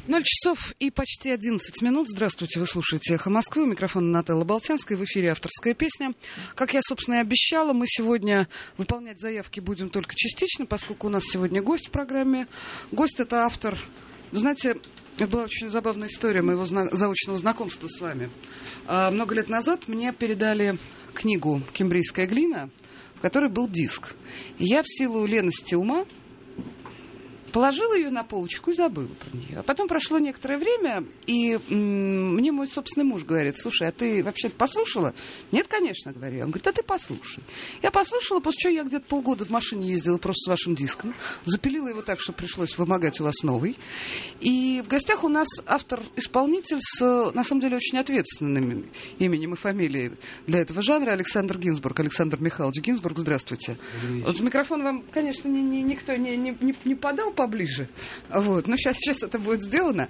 0 часов и почти 11 минут. Здравствуйте, вы слушаете «Эхо Москвы». У микрофона Нателла Болтянская. В эфире авторская песня. Как я, собственно, и обещала, мы сегодня выполнять заявки будем только частично, поскольку у нас сегодня гость в программе. Гость — это автор. Вы знаете, это была очень забавная история моего заочного знакомства с вами. Много лет назад мне передали книгу «Кембрийская глина», в которой был диск. И я в силу лености ума положила ее на полочку и забыла про нее. А потом прошло некоторое время, и мне мой собственный муж говорит: слушай, а ты вообще-то послушала? Нет, конечно, говорю. Он говорит: а ты послушай. Я послушала, после чего я где-то полгода в машине ездила просто с вашим диском, запилила его так, что пришлось вымогать у вас новый. И в гостях у нас автор-исполнитель с, на самом деле, очень ответственным именем и фамилией для этого жанра — Александр Гинзбург. Александр Михайлович Гинзбург, здравствуйте. Вот микрофон вам, конечно, никто не подал поближе. Вот. Но сейчас это будет сделано.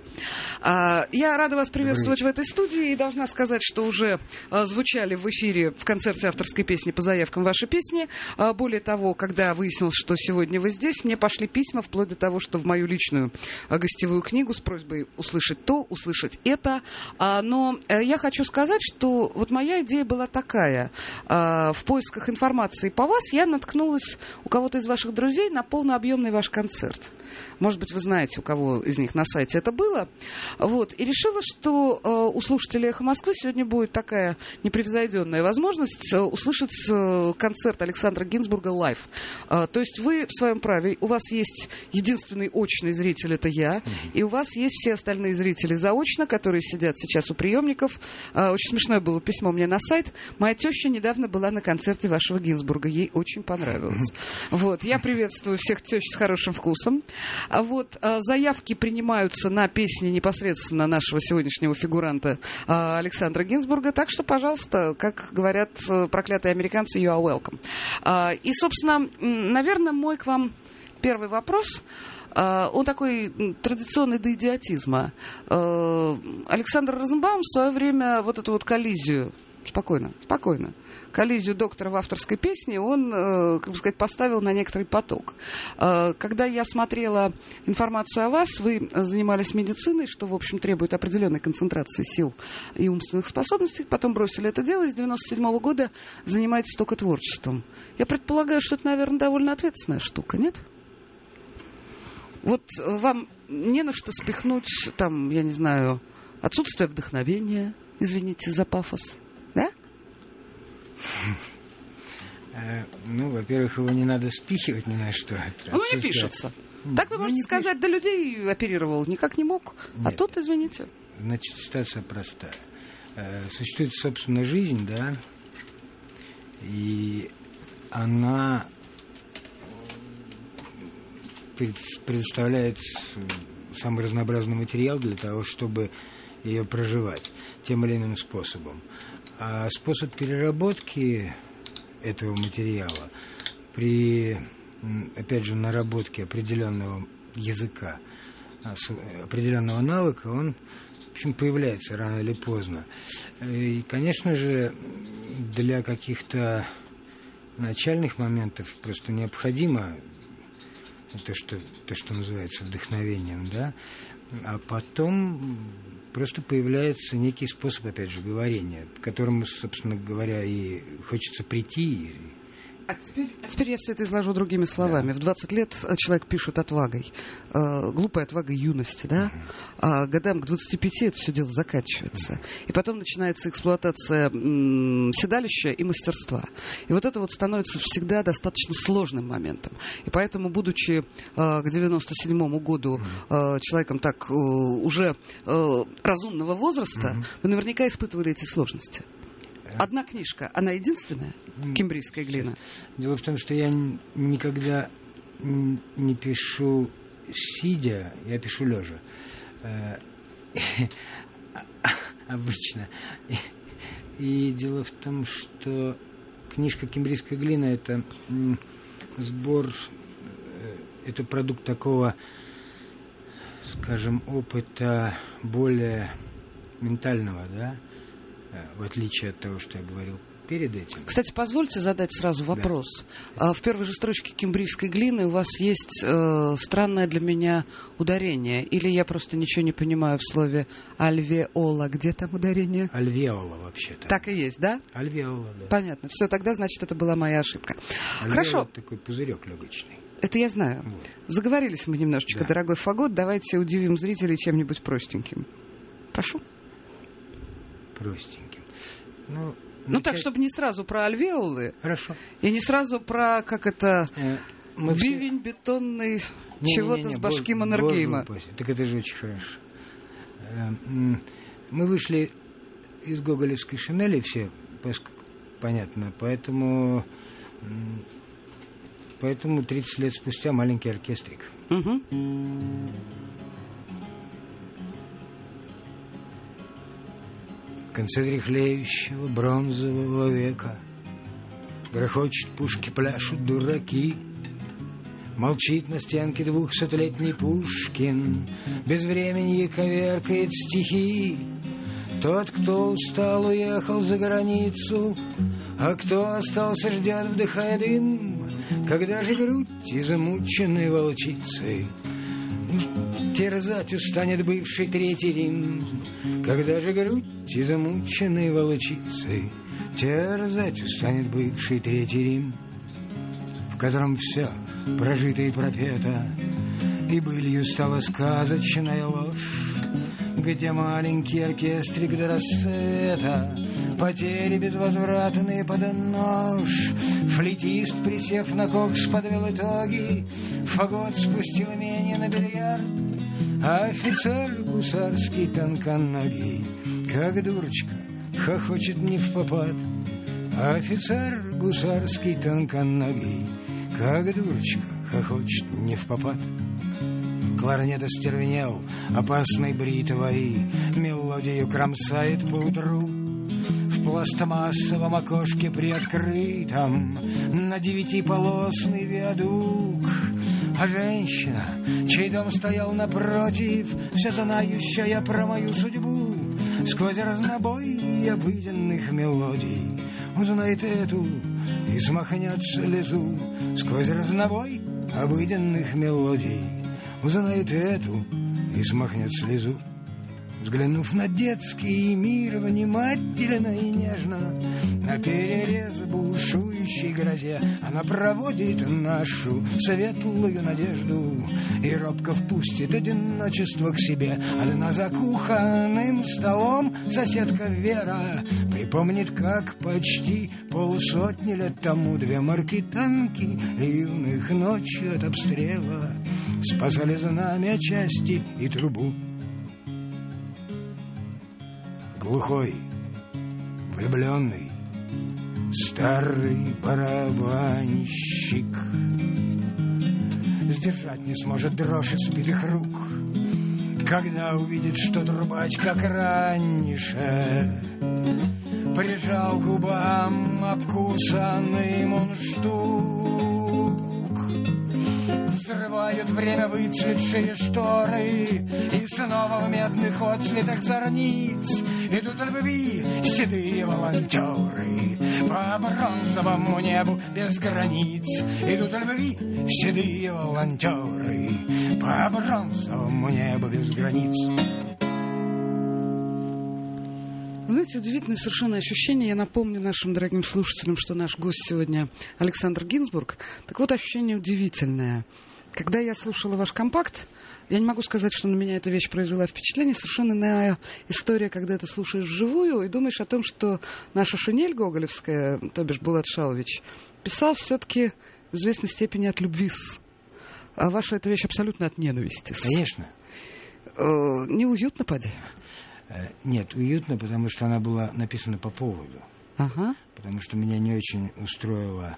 Я рада вас приветствовать в этой студии и должна сказать, что уже звучали в эфире в концерте авторской песни по заявкам ваши песни. Более того, когда выяснилось, что сегодня вы здесь, мне пошли письма вплоть до того, что в мою личную гостевую книгу с просьбой услышать то, услышать это. Но я хочу сказать, что вот моя идея была такая. В поисках информации по вас я наткнулась у кого-то из ваших друзей на полнообъемный ваш концерт. Может быть, вы знаете, у кого из них на сайте это было. Вот. И решила, что у слушателей «Эхо Москвы» сегодня будет такая непревзойденная возможность услышать концерт Александра Гинзбурга лайв. То есть вы в своем праве. У вас есть единственный очный зритель — это я. И у вас есть все остальные зрители заочно, которые сидят сейчас у приемников. Очень смешное было письмо мне на сайт. Моя теща недавно была на концерте вашего Гинзбурга. Ей очень понравилось. Вот. Я приветствую всех тещ с хорошим вкусом. Вот, заявки принимаются на песни непосредственно нашего сегодняшнего фигуранта Александра Гинзбурга. Так что, пожалуйста, как говорят проклятые американцы, you are welcome. И, собственно, наверное, мой к вам первый вопрос, он такой традиционный до идиотизма. Александр Розенбаум в свое время вот эту вот коллизию, спокойно, коллизию доктора в авторской песне он, как бы сказать, поставил на некоторый поток. Когда я смотрела информацию о вас, вы занимались медициной, что, в общем, требует определенной концентрации сил и умственных способностей, потом бросили это дело, и с 1997 года занимаетесь только творчеством. Я предполагаю, что это, наверное, довольно ответственная штука, нет? Вот вам не на что спихнуть, там, я не знаю, отсутствие вдохновения, извините за пафос, да? Ну, во-первых, его не надо спихивать ни на что. Ну, не пишется. Так вы можете сказать, да людей оперировал, никак не мог. Нет. А тут, извините. Значит, ситуация простая. Существует собственная жизнь, да, и она предоставляет самый разнообразный материал для того, чтобы ее проживать тем или иным способом. А способ переработки этого материала при, опять же, наработке определенного языка, определенного навыка, он, в общем, появляется рано или поздно. И, конечно же, для каких-то начальных моментов просто необходимо то, что называется вдохновением, да, а потом просто появляется некий способ, опять же, говорения, к которому, собственно говоря, и хочется прийти. А теперь я все это изложу другими словами. Да. В 20 лет человек пишет отвагой. Глупой отвагой юности, да? А годам к 25 это все дело заканчивается. И потом начинается эксплуатация седалища и мастерства. И вот это вот становится всегда достаточно сложным моментом. И поэтому, будучи к 97-му году человеком так уже разумного возраста, вы наверняка испытывали эти сложности. Одна книжка, она единственная? «Кембрийская глина». Дело в том, что я никогда не пишу сидя, я пишу лежа. Обычно. И дело в том, что книжка «Кембрийская глина» — это сбор, это продукт такого, скажем, опыта более ментального, да, в отличие от того, что я говорил перед этим. Кстати, позвольте задать сразу вопрос. Да. В первой же строчке «Кембрийской глины» у вас есть странное для меня ударение. Или я просто ничего не понимаю в слове «альвеола». Где там ударение? Альвеола, вообще-то. Так и есть, да? Альвеола, да. Понятно. Все, тогда, значит, это была моя ошибка. Альвеола — Хорошо. такой пузырек легочный. Это я знаю. Вот. Заговорились мы немножечко, да. Дорогой Фагот. Давайте удивим зрителей чем-нибудь простеньким. Прошу. Простеньким. Ну так, чтобы не сразу про альвеолы. Хорошо. И не сразу про, как это, бивень бетонный чего-то с башки Маннергейма. Так это же очень хорошо. Мы вышли из гоголевской шинели все, понятно, поэтому 30 лет спустя маленький оркестрик. Угу. В конце дряхлеющего бронзового века грохочут пушки, пляшут дураки. Молчит на стенке 200-летний Пушкин, без времени коверкает стихи. Тот, кто устал, уехал за границу, а кто остался, ждет, вдыхая дым. Когда же грудь измученной волчицей терзать устанет бывший Третий Рим? Когда же грудь измученной волчицей терзать устанет бывший Третий Рим? В котором все прожито и пропето, и былью стала сказочная ложь, где маленький оркестрик до рассвета, потери безвозвратные под нож. Флейтист, присев на кокс, подвел итоги, фагот спустил имение на бильярд, а офицер гусарский тонконогий, как дурочка, хохочет не впопад. А офицер гусарский тонконогий, как дурочка, хохочет не впопад. Кларнет остервенел, опасной бритвой, мелодию кромсает поутру. В пластмассовом окошке приоткрытом на 9-полосный виадук. А женщина, чей дом стоял напротив, вся знающая про мою судьбу, сквозь разнобой обыденных мелодий узнает эту и смахнет слезу. Сквозь разнобой обыденных мелодий узнает эту и смахнет слезу. Взглянув на детский мир внимательно и нежно, на перерез бушующей грозе, она проводит нашу светлую надежду и робко впустит одиночество к себе. Одна за кухонным столом соседка Вера припомнит, как почти полсотни лет тому две марки-танки юных ночью от обстрела спасали знамя части и трубу. Глухой, влюбленный, старый барабанщик сдержать не сможет дрожь избитых рук, когда увидит, что трубач, как раньше, прижал к губам обкусанный мундштук. Взрывают время выцветшие шторы, и снова в медных отцветах зорниц идут любви седые волонтеры по бронзовому небу без границ. Идут любви седые волонтеры по бронзовому небу без границ. Знаете, удивительное совершенно ощущение. Я напомню нашим дорогим слушателям, что наш гость сегодня Александр Гинзбург. Так вот, ощущение удивительное. Когда я слушала ваш компакт, я не могу сказать, что на меня эта вещь произвела впечатление. Совершенно иная история, когда ты слушаешь вживую и думаешь о том, что наша шинель гоголевская, то бишь Булат Шалович, писал все-таки в известной степени от любви. А ваша эта вещь абсолютно от ненависти. Конечно. Неуютно, поди? Нет, уютно, потому что она была написана по поводу. Ага. Потому что меня не очень устроила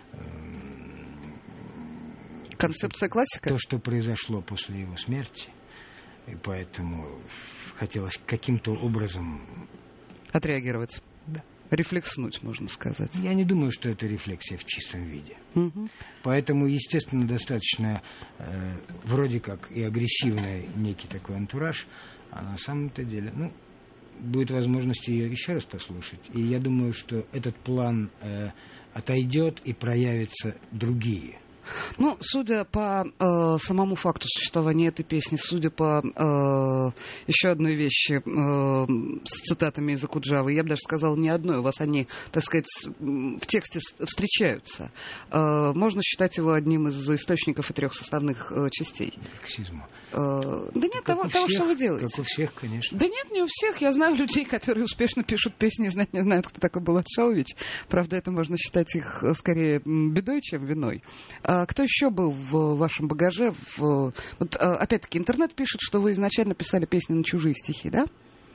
концепция классика? То, что произошло после его смерти. И поэтому хотелось каким-то образом отреагировать. Да. Рефлекснуть, можно сказать. Я не думаю, что это рефлексия в чистом виде. Угу. Поэтому, естественно, достаточно вроде как и агрессивный некий такой антураж, а на самом-то деле, будет возможность ее еще раз послушать. И я думаю, что этот план отойдет и проявятся другие. Ну, судя по самому факту существования этой песни, судя по еще одной вещи с цитатами из Окуджавы, я бы даже сказала, не одной, у вас они, так сказать, в тексте встречаются. Можно считать его одним из источников и 3 составных частей. Марксизма. Да нет, того, что вы делаете. Как у всех, конечно. Да нет, не у всех. Я знаю людей, которые успешно пишут песни и знать не знают, кто такой Булат Шаович. Правда, это можно считать их скорее бедой, чем виной. А кто еще был в вашем багаже? Вот, опять-таки, интернет пишет, что вы изначально писали песни на чужие стихи, да?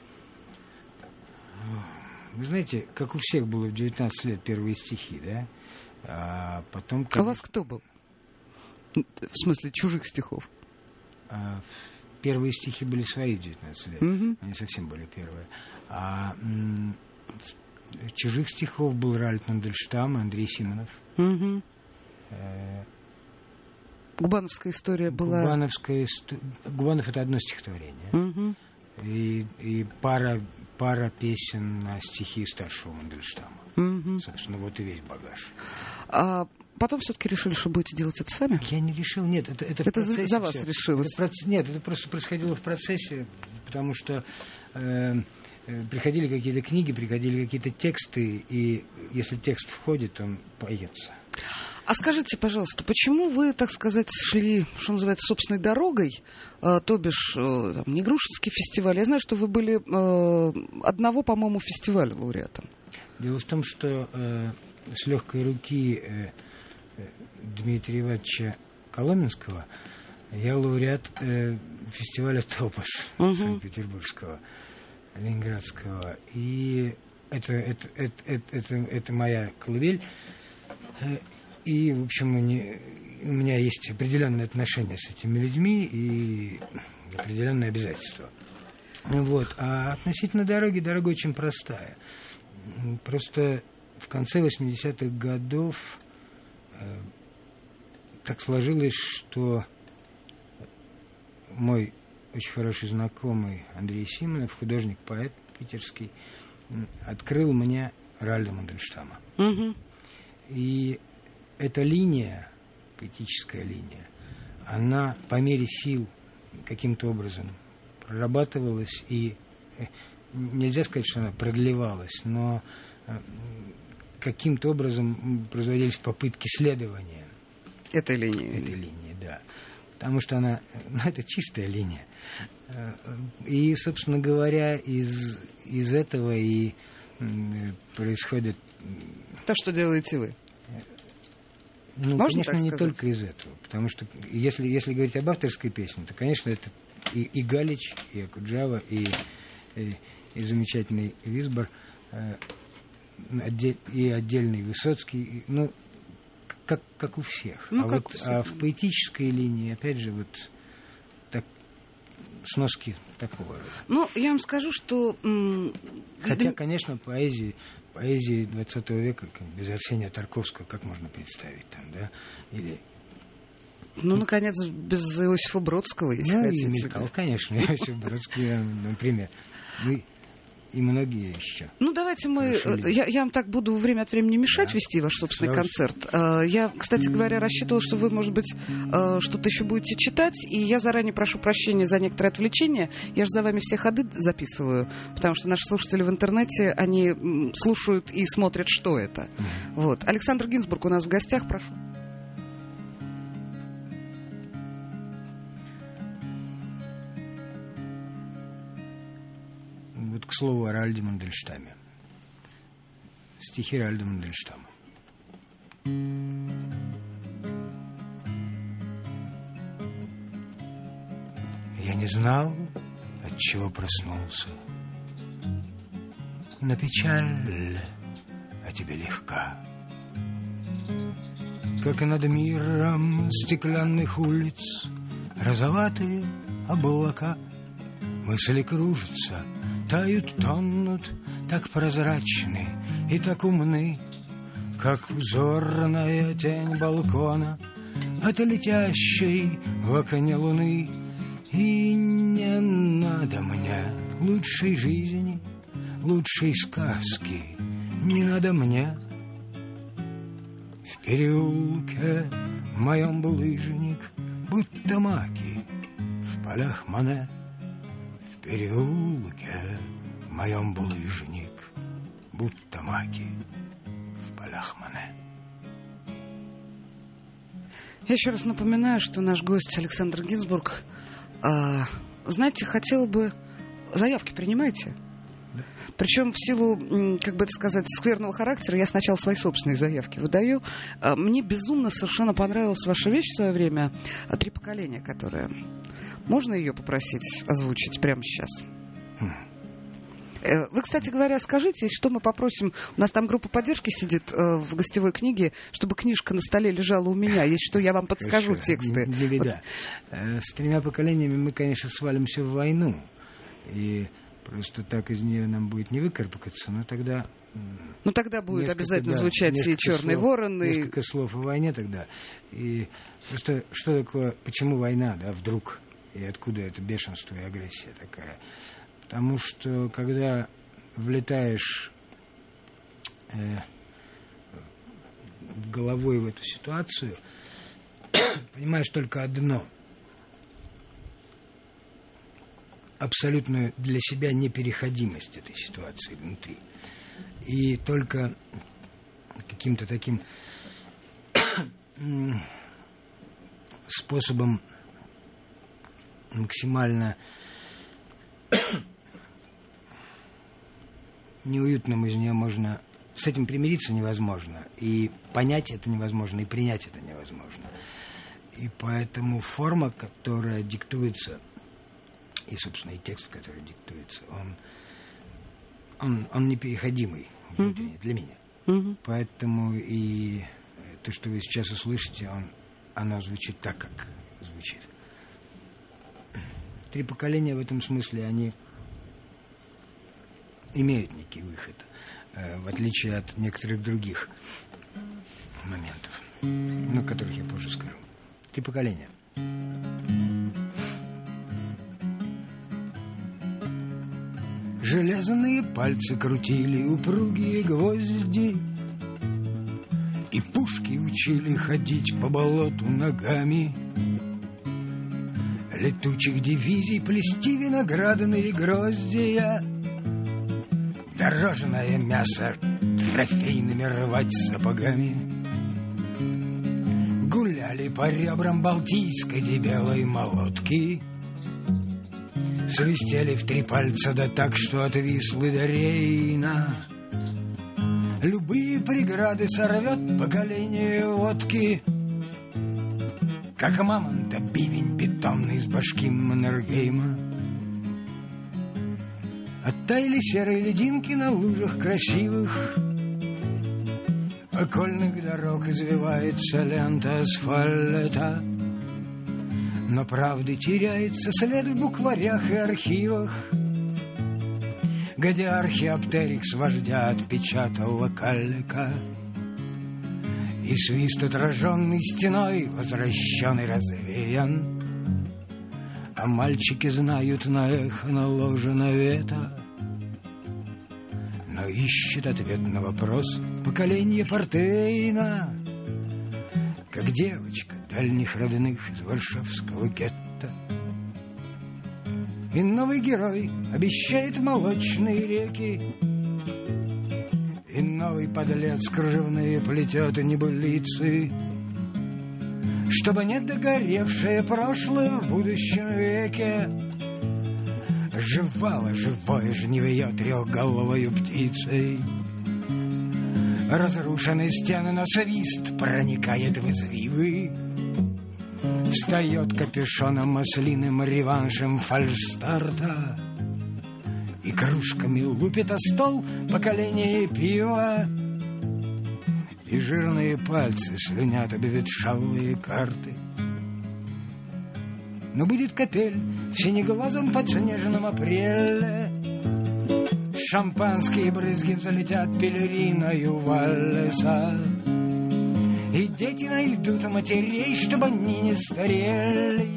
Вы знаете, как у всех было в 19 лет первые стихи, да? А потом... А у вас кто был? В смысле, чужих стихов? Первые стихи были свои в 19 лет. Они совсем были первые. А чужих стихов был Ральф Мандельштам и Андрей Симонов. Губановская история была... Губанов — это одно стихотворение. И пара песен на стихи старшего Мандельштама. Собственно, вот и весь багаж. А потом все-таки решили, что будете делать это сами? Я не решил, нет. Это в процессе за вас решилось? Нет, это просто происходило в процессе, потому что приходили какие-то книги, приходили какие-то тексты, и если текст входит, он поется. А скажите, пожалуйста, почему вы, так сказать, шли, что называется, собственной дорогой, то бишь Негрушинский фестиваль? Я знаю, что вы были одного, по-моему, фестиваля лауреатом. Дело в том, что с легкой руки Дмитрия Ивановича Коломенского я лауреат фестиваля «Топос» Санкт-Петербургского, Ленинградского. И это моя колыбель. И, в общем, у меня есть определенные отношения с этими людьми и определенные обязательства. Вот. А относительно дороги, дорога очень простая. Просто в конце 80-х годов так сложилось, что мой очень хороший знакомый Андрей Симонов, художник-поэт питерский, открыл мне Ральда Мандельштама. И эта линия, поэтическая линия, она по мере сил каким-то образом прорабатывалась, и нельзя сказать, что она продлевалась, но каким-то образом производились попытки следования этой линии. Этой линии, да. Потому что она, это чистая линия. И, собственно говоря, из этого и происходит... То, что делаете вы. Ну, можно конечно, так не сказать? только из этого. Потому что, если говорить об авторской песне, то, конечно, это и Галич, и Окуджава, и замечательный Висбор, и отдельный Высоцкий, ну, как у всех. Ну, у всех. А в поэтической линии, опять же, вот так, сноски такого рода. Ну, я вам скажу, что... Хотя, конечно, поэзии 20 века, без Арсения Тарковского, как можно представить там, да? Или... Ну, наконец, без Иосифа Бродского, если хотите. И Михаил, конечно, Иосиф Бродский, например. И многие еще. Ну, давайте я вам так буду время от времени мешать вести ваш собственный концерт. Я, кстати говоря, рассчитывала, что вы, может быть, что-то еще будете читать, и я заранее прошу прощения за некоторые отвлечения. Я же за вами все ходы записываю, потому что наши слушатели в интернете, они слушают и смотрят, что это. Вот. Александр Гинзбург у нас в гостях, прошу. К слову о Ральде Мандельштаме. Стихи Ральда Мандельштама. Я не знал, от чего проснулся, но печаль о тебе легка, как и над миром стеклянных улиц розоватые облака. Мысли кружатся, тают, тонут, так прозрачны и так умны, как узорная тень балкона от летящей в окне луны. И не надо мне лучшей жизни, лучшей сказки не надо мне. В переулке моем булыжник, будто маки в полях Мане. В переулке моем булыжник, будто маки в полях Мане. Я еще раз напоминаю, что наш гость Александр Гинзбург, знаете, хотел бы... Заявки принимаете? Да. Причем в силу, как бы это сказать, скверного характера, я сначала свои собственные заявки выдаю. Мне безумно совершенно понравилась ваша вещь в свое время «Три поколения», которая... Можно ее попросить озвучить прямо сейчас? Вы, кстати говоря, скажите, что мы попросим. У нас там группа поддержки сидит в гостевой книге, чтобы книжка на столе лежала у меня. Если что, я вам подскажу тексты. Не беда. Вот. С тремя поколениями мы, конечно, свалимся в войну. И просто так из нее нам будет не выкарабкаться, но тогда... Ну, тогда будет обязательно звучать и «Черный ворон». Несколько слов о войне тогда. И просто что такое, почему война, да, вдруг, и откуда это бешенство и агрессия такая? Потому что, когда влетаешь головой в эту ситуацию, понимаешь только одно. Абсолютную для себя непереходимость этой ситуации внутри. И только каким-то таким способом максимально неуютным из нее можно... С этим примириться невозможно. И понять это невозможно, и принять это невозможно. И поэтому форма, которая диктуется, и, собственно, и текст, который диктуется, он непереходимый внутренне для меня. Поэтому и то, что вы сейчас услышите, оно звучит так, как звучит. Три поколения в этом смысле, они имеют некий выход, в отличие от некоторых других моментов, о которых я позже скажу. Три поколения. Железные пальцы крутили упругие гвозди, и пушки учили ходить по болоту ногами. Летучих дивизий плести виноградные гроздья, дорожное мясо трофейными рвать сапогами. Гуляли по ребрам балтийской дебелой молотки, свистели в три пальца да так, что отвисли до Рейна. Любые преграды сорвет поколение водки, как мамонта бивень бетонный с башки Маннергейма. Оттаяли серые лединки на лужах красивых, окольных дорог извивается лента асфальта. Но правды теряется след в букварях и архивах, где археоптерикс вождя отпечатал локалика. И свист, отраженный стеной, возвращен и развеян, а мальчики знают, на эхо наложена вета. Но ищет ответ на вопрос поколение Портвейна, как девочка дальних родных из варшавского гетто. И новый герой обещает молочные реки, и новый подлец кружевные плетет небылицы, чтобы не догоревшее прошлое в будущем веке жевало живое жневье трехголовою птицей. Разрушенные стены, но свист проникает в извивы, встает капюшоном маслиным реваншем фальшстарта, и кружками лупит о стол поколение пива, и жирные пальцы слюнят обветшалые карты. Но будет капель в синеглазом подснежном апреле, шампанские брызги взлетят пелериною Валлеса, и дети найдут матерей, чтобы они не старели,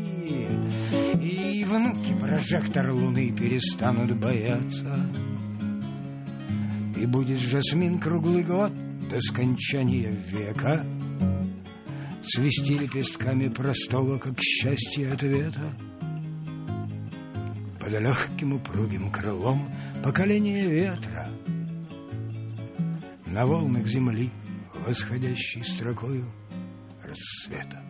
и внуки прожектор луны перестанут бояться. И будет жасмин круглый год до скончания века цвести лепестками простого, как счастье ответа. Под легким упругим крылом поколения ветра на волнах земли, восходящей строкою рассвета.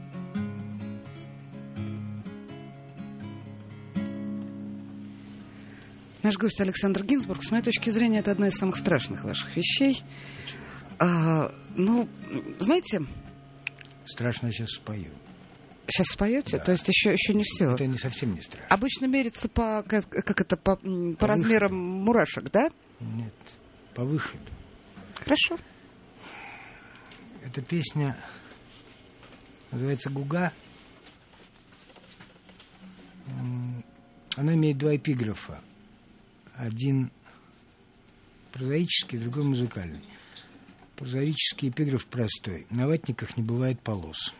Наш гость Александр Гинзбург, с моей точки зрения, это одна из самых страшных ваших вещей. Ну, знаете... Страшно сейчас спою. Сейчас споете? Да. То есть еще не все. Это не совсем не страшно. Обычно мерится по размерам мурашек, да? Нет, по выходу. Хорошо. Эта песня называется «Гуга». Она имеет два эпиграфа. Один прозаический, другой музыкальный. Прозаический эпиграф простой. На ватниках не бывает полос.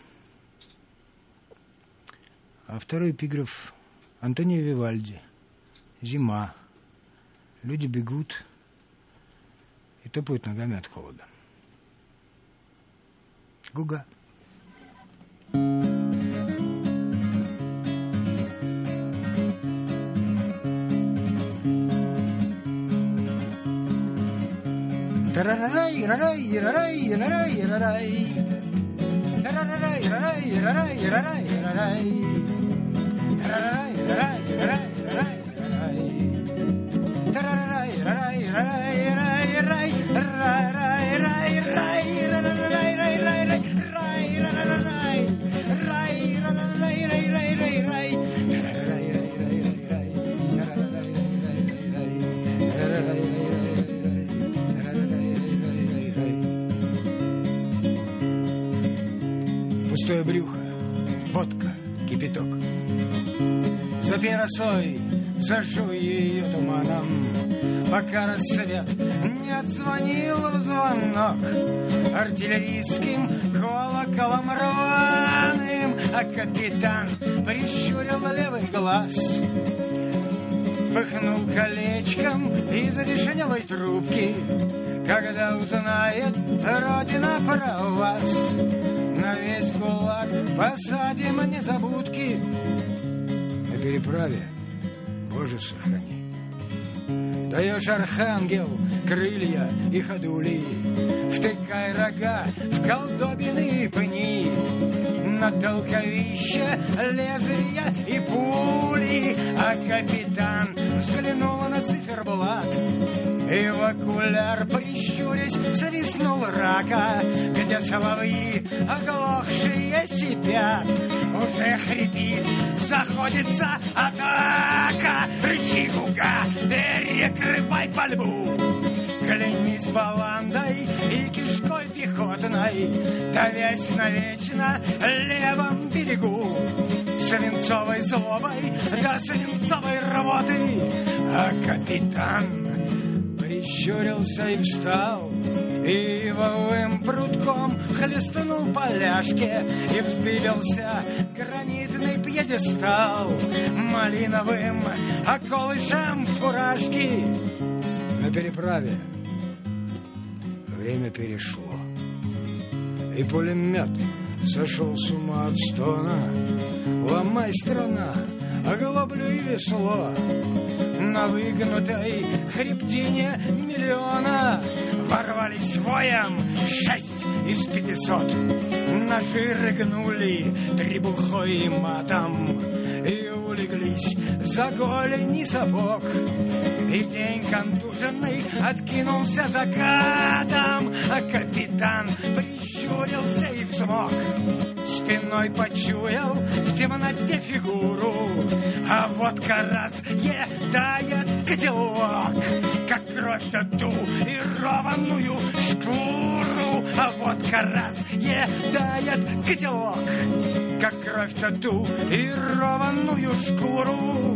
А второй эпиграф Антонио Вивальди. Зима. Люди бегут и топают ногами от холода. Гуга. Пустое брюхо, водка, кипяток. Запей росой, зажжу ее туманом, пока рассвет не отзвонил в звонок артиллерийским колоколом рваным, а капитан прищурил левый глаз, пыхнул колечком из одешевелой трубки, когда узнает Родина про вас. На весь кулак посадим незабудки. На переправе, Боже, сохрани. Даешь, архангел, крылья и ходули, втыкай рога в колдобины пни, на толковище лезвия и пули. А капитан взглянул на циферблат и в окуляр, прищурясь, свистнул рака, где соловьи, оглохшие, сипят. Уже хрипит, заходится атака. Рычи, гуга, перекрывай пальбу. Клянись баландой и кишкой пехотной, давясь навечно левом берегу. Свинцовой злобой до свинцовой рвоты. А капитан прищурился и встал, и ивовым прутком хлестнул по ляжке, и вздыбился гранитный пьедестал малиновым околышем фуражки. На переправе время перешло, и пулемет сошел с ума от стона. Ломай, струна, оглоблю и весло. На выгнутой хребтине миллиона ворвались воем 6 из 500. Ножи рыгнули требухой и матом и улеглись за голени сапог. И день контуженный откинулся закатом, а капитан прищурился и взмок. Спиной почуял в темноте фигуру, а водка разъедает котелок, как кровь татуированную шкуру. А водка разъедает котелок, как кровь татуированную шкуру.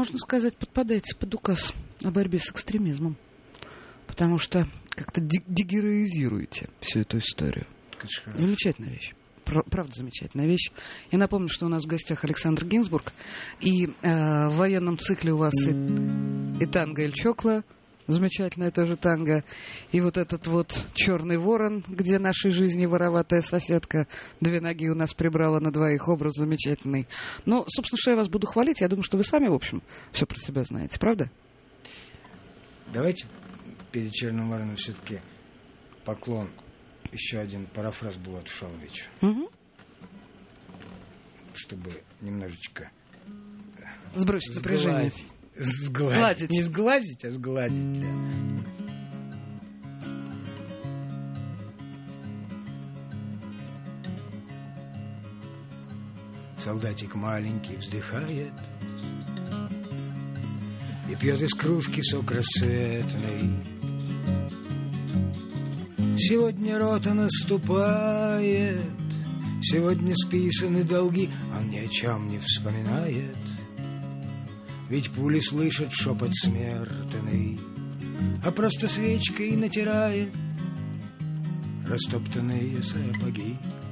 можно сказать, подпадаете под указ о борьбе с экстремизмом. Потому что как-то дегероизируете всю эту историю. Замечательная вещь. Правда, замечательная вещь. Я напомню, что у нас в гостях Александр Гинзбург. И в военном цикле у вас и танго Эль Чокла, замечательная тоже танго, и вот этот вот «Черный ворон», где нашей жизни вороватая соседка 2 ноги у нас прибрала на 2, образ замечательный. Но, собственно, что я вас буду хвалить, я думаю, что вы сами, в общем, все про себя знаете, правда? Давайте перед «Черным вороном» все-таки поклон. Еще один парафраз Булату Шаловичу. Угу. Чтобы немножечко сбросить напряжение. Сгладить. Не сглазить, а сгладить. Да. Солдатик маленький вздыхает и пьет из кружки сок рассветный. Сегодня рота наступает, сегодня списаны долги, он ни о чем не вспоминает. Ведь пули слышат шепот смертный, а просто свечкой натирает растоптанные сапоги.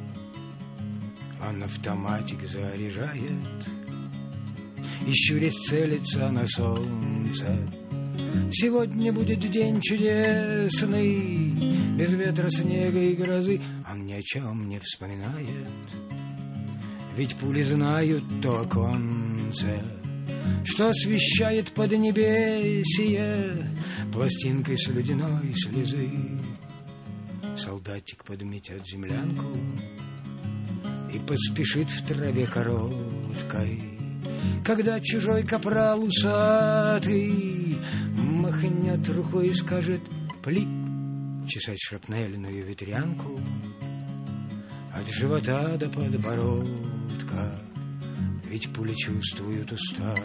Он автоматик заряжает и щурясь целится на солнце. Сегодня будет день чудесный, без ветра, снега и грозы. Он ни о чем не вспоминает, ведь пули знают то оконце, что освещает поднебесье пластинкой с ледяной слезы. Солдатик подметет землянку и поспешит в траве короткой, когда чужой капрал усатый махнет рукой и скажет «пли», чесать шрапнельную ветрянку от живота до подбородка. Ведь пули чувствуют усталость,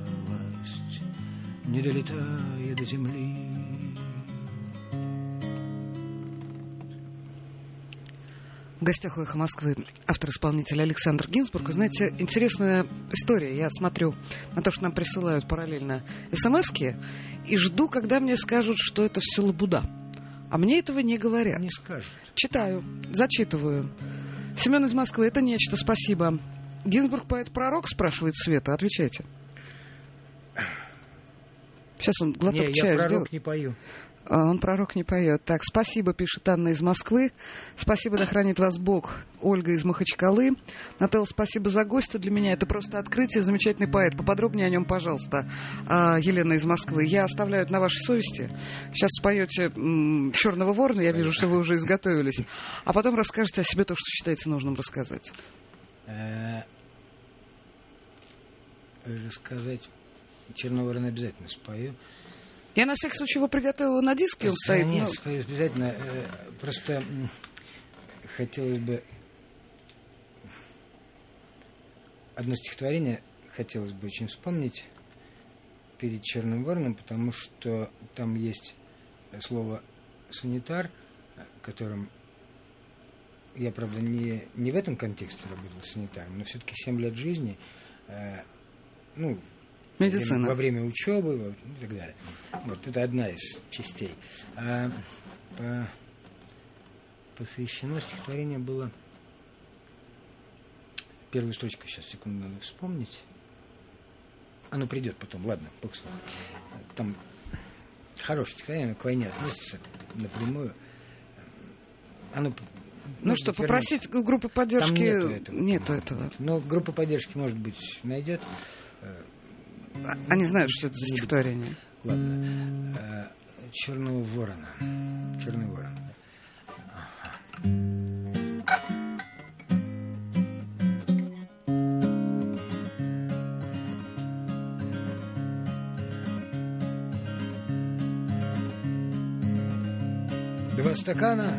не долетая до земли. В гостях у «Эхо Москвы» автор-исполнитель Александр Гинзбург. Знаете, интересная история. Я смотрю на то, что нам присылают параллельно смс-ки, и жду, когда мне скажут, что это все лабуда. А мне этого не говорят. Не скажут. Читаю, зачитываю. Семен из Москвы, это нечто, спасибо. Гинзбург поэт-пророк, спрашивает Света. Отвечайте. Сейчас он глоток чая я пророк сделает. Не пою. Он пророк не поет. Так, спасибо, пишет Анна из Москвы. Спасибо, да хранит вас Бог. Ольга из Махачкалы. Нателла, спасибо за гостя. Для меня это просто открытие. Замечательный поэт. Поподробнее о нем, пожалуйста. Елена из Москвы. Я оставляю это на вашей совести. Сейчас споете «Черного ворона». Я вижу, что вы уже изготовились. А потом расскажете о себе то, что считаете нужным рассказать. Рассказать «Черного ворона» обязательно спою. Я на всякий случай его приготовила на диске, он стоит. Нет, обязательно. Просто хотелось бы... Одно стихотворение хотелось бы очень вспомнить перед «Черным вороном», потому что там есть слово «санитар», которым я, правда, не в этом контексте работал санитаром, но все-таки 7 лет жизни, медицина. Во время учебы и так далее. Вот, это одна из частей. Посвящено стихотворение было... Первую строчку сейчас, секунду, надо вспомнить. Оно придет потом, ладно, бог с ним. Там хорошее стихотворение, к войне относится напрямую. Оно... что, попросить группы поддержки... Нету этого. Но группа поддержки, может быть, найдет... Они знают, что это за стихотворение. Ладно. «Черного ворона». «Черный ворон». Ага. Два стакана,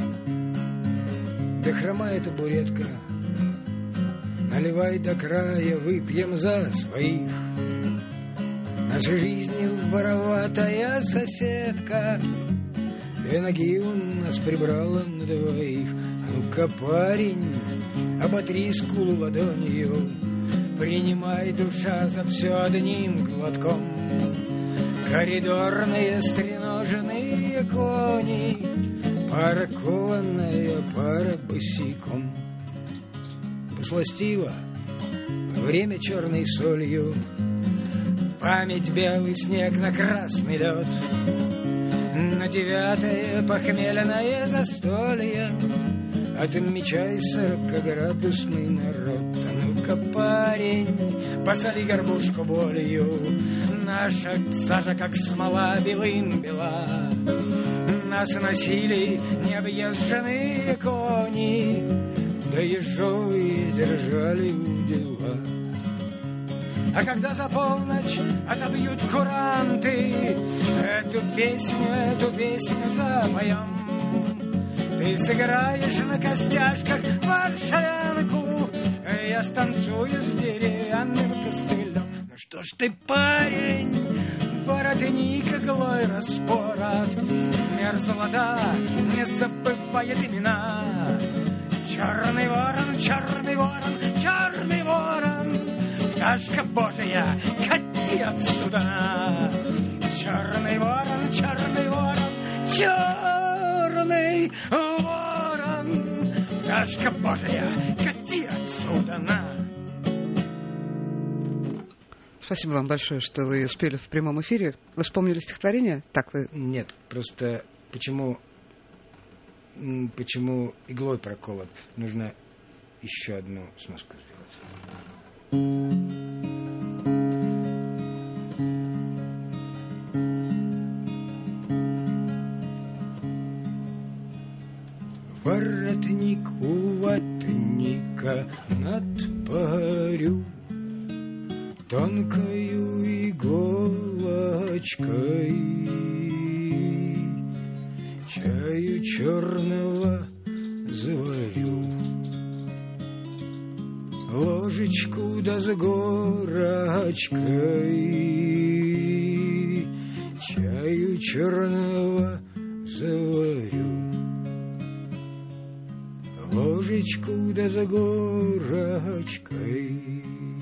да хромая табуретка. Наливай до края, выпьем за своих. Наша жизнь вороватая соседка, 2 ноги у нас прибрала на 2. А ну-ка, парень, оботри скулу ладонью, принимай, душа, за все одним глотком. Коридорные стреноженные кони, пара конная, пара босиком. Посластила время черной солью, память белый снег на красный лед. На 9 похмельное застолье отмечай 40-градусный народ. А ну-ка, парень, посоли горбушку болью, наша сажа, как смола, белым бела. Нас носили необъезженные кони, да ежовые держали удила. А когда за полночь отобьют куранты, эту песню запоем. Ты сыграешь на костяшках варшавянку, я станцую с деревянным костылем. Ну что ж ты, парень, воротник иглой распорот, мерзлота не забывает имена. Черный ворон, черный ворон, черный ворон, пташка Божия, кати отсюда. Черный ворон, черный ворон, черный ворон, пташка Божия, кати отсюда на. Спасибо вам большое, что вы спели в прямом эфире. Вы вспомнили стихотворение? Так вы... Нет, просто почему иглой проколот? Нужно еще одну сноску сделать. Воротник у ватника над парю, тонкою иголочкой чаю черного заварю. Ложечку да с горочкой чаю черного заварю. Ложечку да за горочкой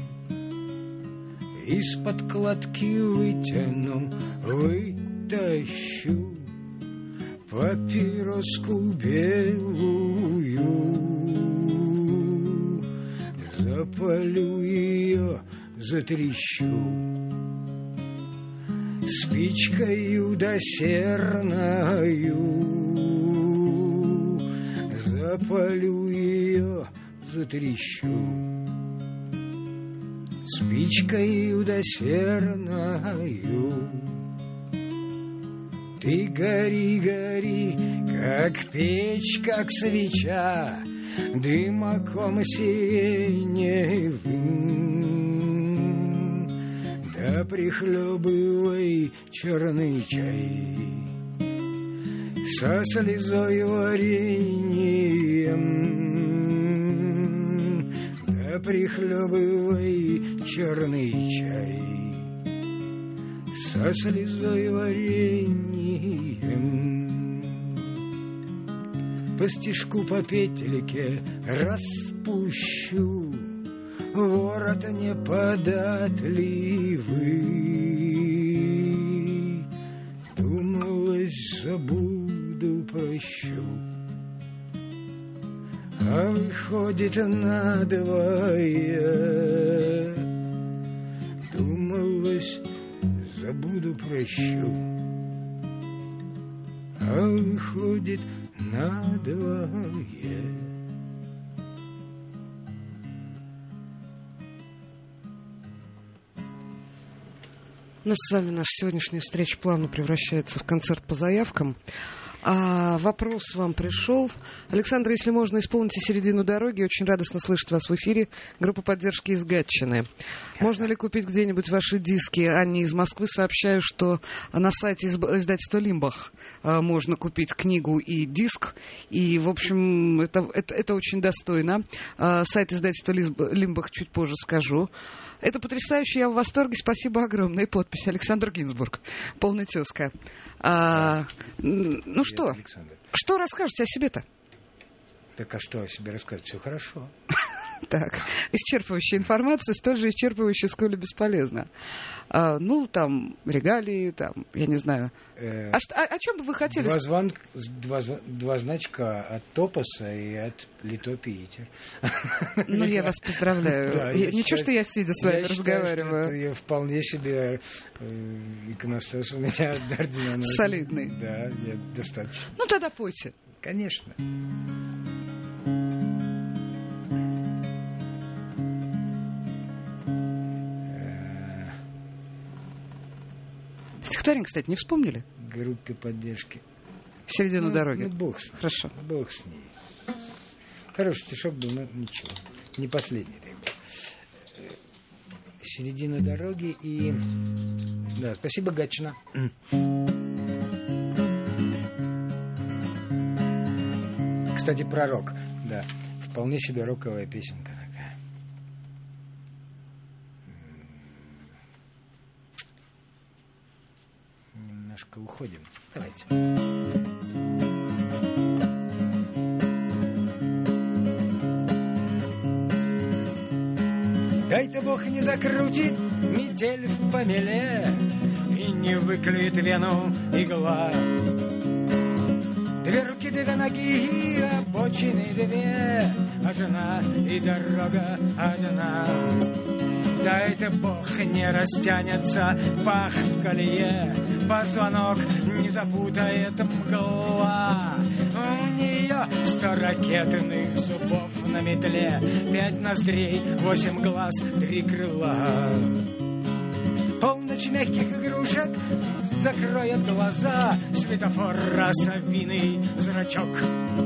из-под кладки вытащу папироску белую, запалю ее, затрещу спичкою да серною. Запалю ее, затрещу спичкою да серною. Ты гори, гори, как печь, как свеча, дымоком сиреневым, да прихлебывай черный чай со слезой вареньем, да прихлебывай черный чай со слезой вареньем. По стежку по петельке распущу, ворот неподатливый, думалось, забуду, прощу, а выходит надвое. Думалось, забуду, прощу, а выходит надвое. У нас с вами наша сегодняшняя встреча плавно превращается в концерт по заявкам. А вопрос вам пришел. Александр, если можно, исполните середину дороги. Очень радостно слышать вас в эфире. Группа поддержки из Гатчины. Можно ли купить где-нибудь ваши диски? Анне из Москвы сообщаю, что на сайте издательства «Лимбах» можно купить книгу и диск. И, в общем, это очень достойно. Сайт издательства «Лимбах» чуть позже скажу. Это потрясающе, я в восторге. Спасибо огромное. Подпись Александр Гинзбург. Полная тезка. Ну что? Александр. Что расскажете о себе-то? Так а что о себе рассказать? Все хорошо. Так, исчерпывающая информация, столь же исчерпывающая, сколь и бесполезна. Ну, там, регалии, там, я не знаю. О чем бы вы хотели? Два значка от Топоса и от Лито Питер. Ну, я вас поздравляю. Ничего, что я сидя с вами разговариваю. Я вполне себе иконостас у меня орденоносный. Солидный. Да, я достаточно. Ну, тогда пойте. Конечно. Стихотворение, кстати, не вспомнили? Группе поддержки. Середину дороги. Ну, бог с ней. Хорошо. Бог с ней. Хороший стишок был, но ничего. Не последний. Середина дороги и... Да, спасибо, Гатчина. Кстати, про рок. Да, вполне себе роковая песенка такая. Немножко уходим. Давайте. Дай-то Бог не закрутит метель в помеле и не выклюет вену игла. Две руки, две ноги, обочины две, а жена и дорога одна. Дай-то Бог не растянется пах в колье, позвонок не запутает мгла. У нее 100 ракетных зубов на метле, 5 ноздрей, 8 глаз, 3 крыла. Полночь мягких игрушек закроет глаза, светофор росовиный зрачок.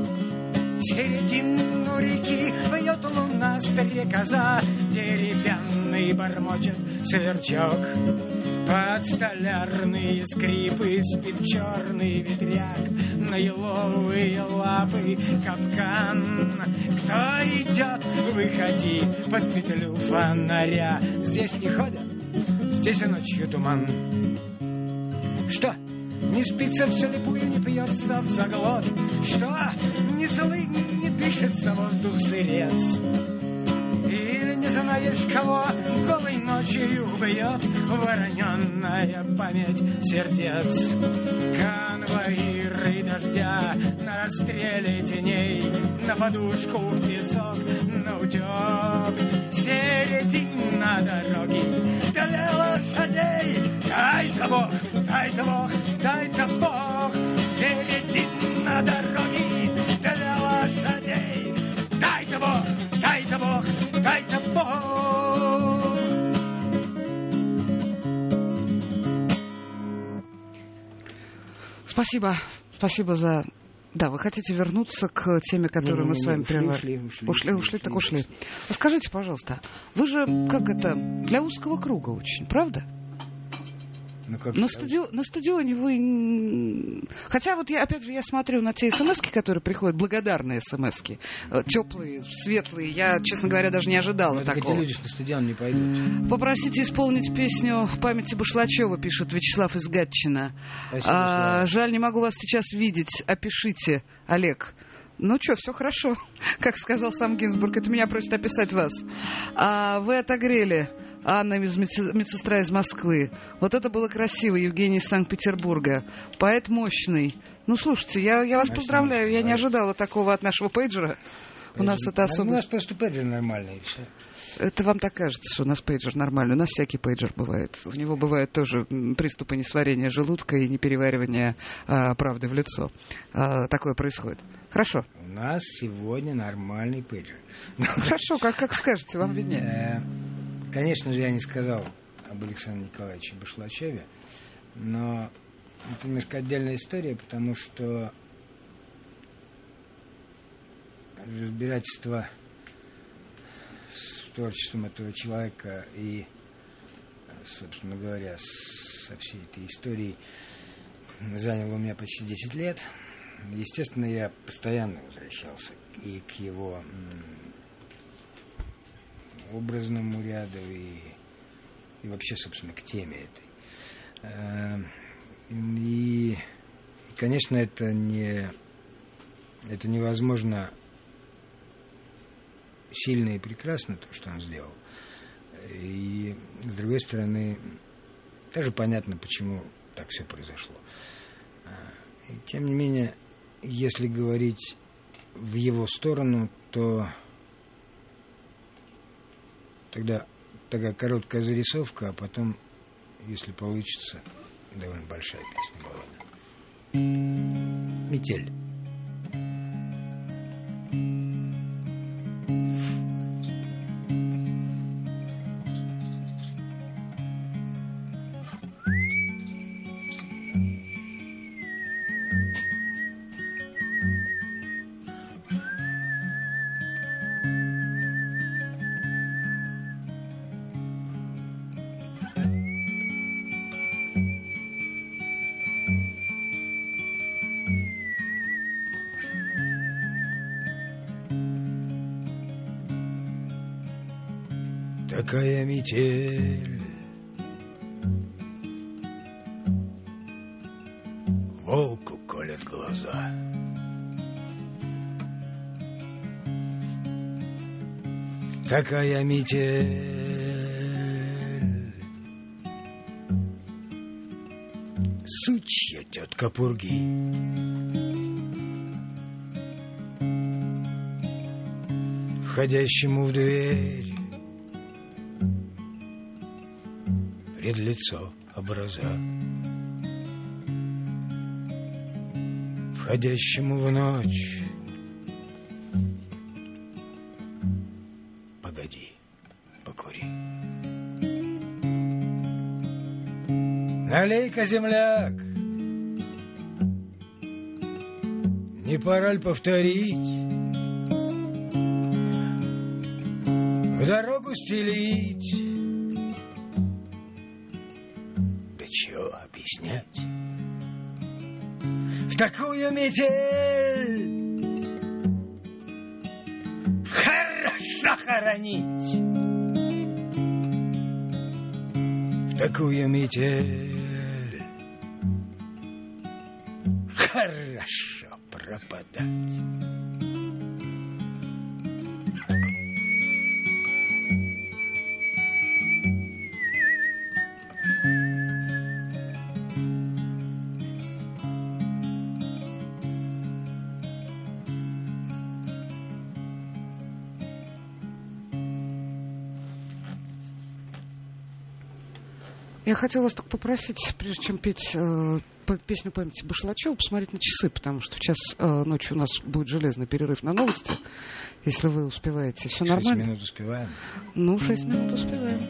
Середину реки вьет луна стрекоза, деревянный бормочет сверчок. Под столярные скрипы спит черный ветряк, на еловые лапы капкан. Кто идет, выходи под петлю фонаря. Здесь не ходят, здесь и ночью туман. Что? Не спится вслепую, не пьется в заглот. Что? Не злый, не дышится воздух сырец. Или не знаешь, кого голой ночью убьет вороненная память сердец. Конвоиры дождя на расстреле теней, на подушку в песок, на утек. Середина дороги для лошадей. Дай-то Бог, дай-то Бог, дай-то Бог. Середина дороги для лошадей. Дай-то Бог, дай-то Бог, дай-то Бог. Спасибо. Спасибо за... Да, вы хотите вернуться к теме, которую мы с вами прервали? Ушли. Скажите, пожалуйста, вы же, как это, для узкого круга очень, правда? На стадионе вы... Хотя вот я, опять же, я смотрю на те смски, которые приходят, благодарные смски, теплые, светлые. Я, честно говоря, даже не ожидала такого. Эти люди на стадион не пойдут. Попросите исполнить песню в памяти Башлачева, пишет Вячеслав из Гатчина. Жаль, не могу вас сейчас видеть. Опишите, Олег. Ну что, все хорошо. Как сказал сам Гинзбург, это меня просит описать вас. Вы отогрели... Анна, медсестра из Москвы. Вот это было красиво. Евгений из Санкт-Петербурга. Поэт мощный. Ну, слушайте, я вас поздравляю. Я не ожидала такого от нашего пейджера. У нас это особо... У нас просто пейджер нормальный, и все. Это вам так кажется, что у нас пейджер нормальный. У нас всякий пейджер бывает. У него бывают тоже приступы несварения желудка и непереваривания правды в лицо. Такое происходит. Хорошо. У нас сегодня нормальный пейджер. Хорошо, как скажете, вам виднее. Конечно же, я не сказал об Александре Николаевиче Башлачеве, но это немножко отдельная история, потому что разбирательство с творчеством этого человека и, собственно говоря, со всей этой историей заняло у меня почти 10 лет. Естественно, я постоянно возвращался и к его образному ряду и вообще, собственно, к теме этой. И конечно, это невозможно сильно и прекрасно, то, что он сделал. И, с другой стороны, тоже понятно, почему так все произошло. И, тем не менее, если говорить в его сторону, то тогда такая короткая зарисовка, а потом, если получится, довольно большая песня была. «Метель». Такая метель, волку колет глаза. Такая метель, сучья тетка Пурги. Входящему в дверь пред лицо образа, входящему в ночь погоди, покури. Налей-ка, земляк, не пора ли повторить, в дорогу стелить? Чего объяснять? В такую метель хорошо хоронить. В такую метель хорошо пропадать. Я хотела вас только попросить, прежде чем петь песню памяти Башлачева, посмотреть на часы, потому что в час ночи у нас будет железный перерыв на новости, если вы успеваете. Все нормально? 6 минут успеваем? Ну, 6 минут успеваем.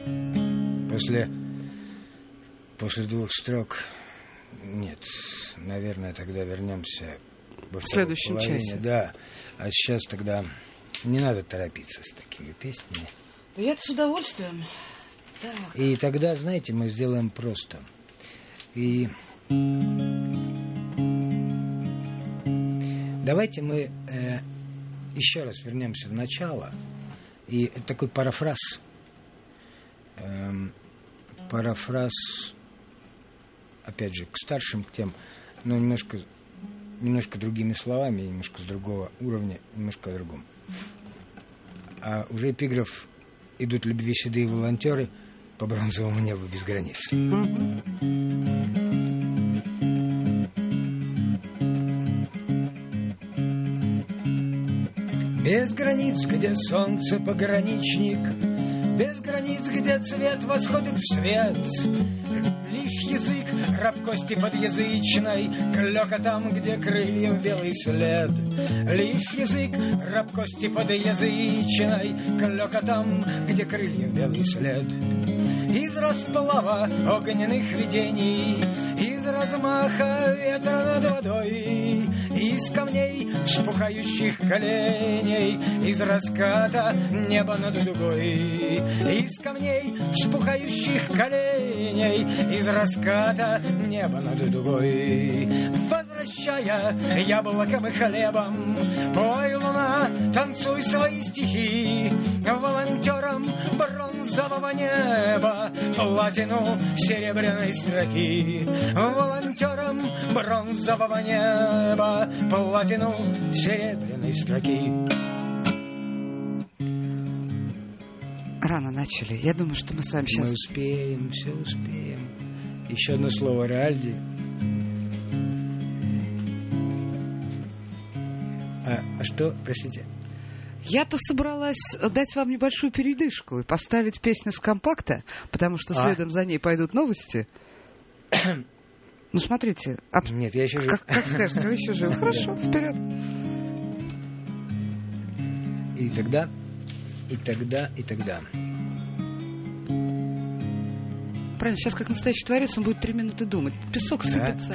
После 2 строк, нет, наверное, тогда вернемся во в следующем половине. часе. Да, а сейчас тогда не надо торопиться с такими песнями. Да я с удовольствием. Так. И тогда, знаете, мы сделаем просто. И давайте мы еще раз вернемся в начало. И это такой парафраз. Парафраз, опять же, к старшим, к тем, но немножко другими словами, немножко с другого уровня, немножко о другом. А уже эпиграф «Идут любви седые волонтеры по бронзовому небу без границ». Без границ, где солнце пограничник, без границ, где цвет восходит в свет, лишь язык раб кости подъязычной, клёкотом, где крыльев белый след. Лишь язык раб кости подъязычной, клёкотом, где крыльев белый след. Из расплава огненных видений, из размаха ветра над водой, из камней вспухающих коленей, из раската неба над дугой, из камней вспухающих коленей, из раската неба над дугой. Возвращая яблоком и хлебом, пой, луна, танцуй свои стихи, волонтерам бронзового неба платину серебряной строки, волонтерам бронзового неба платину серебряной строки. рано начали. Я думаю, что мы с вами сейчас... Мы успеем, все успеем. Еще одно слово Риальди. А что, простите? Я-то собралась дать вам небольшую передышку и поставить песню с компакта, потому что следом за ней пойдут новости. Ну, смотрите. Нет, я еще жив. Как скажете, вы еще живы? Хорошо, вперед. И тогда, и тогда, и тогда. Правильно, сейчас как настоящий творец, он будет 3 минуты думать. Песок сыпется.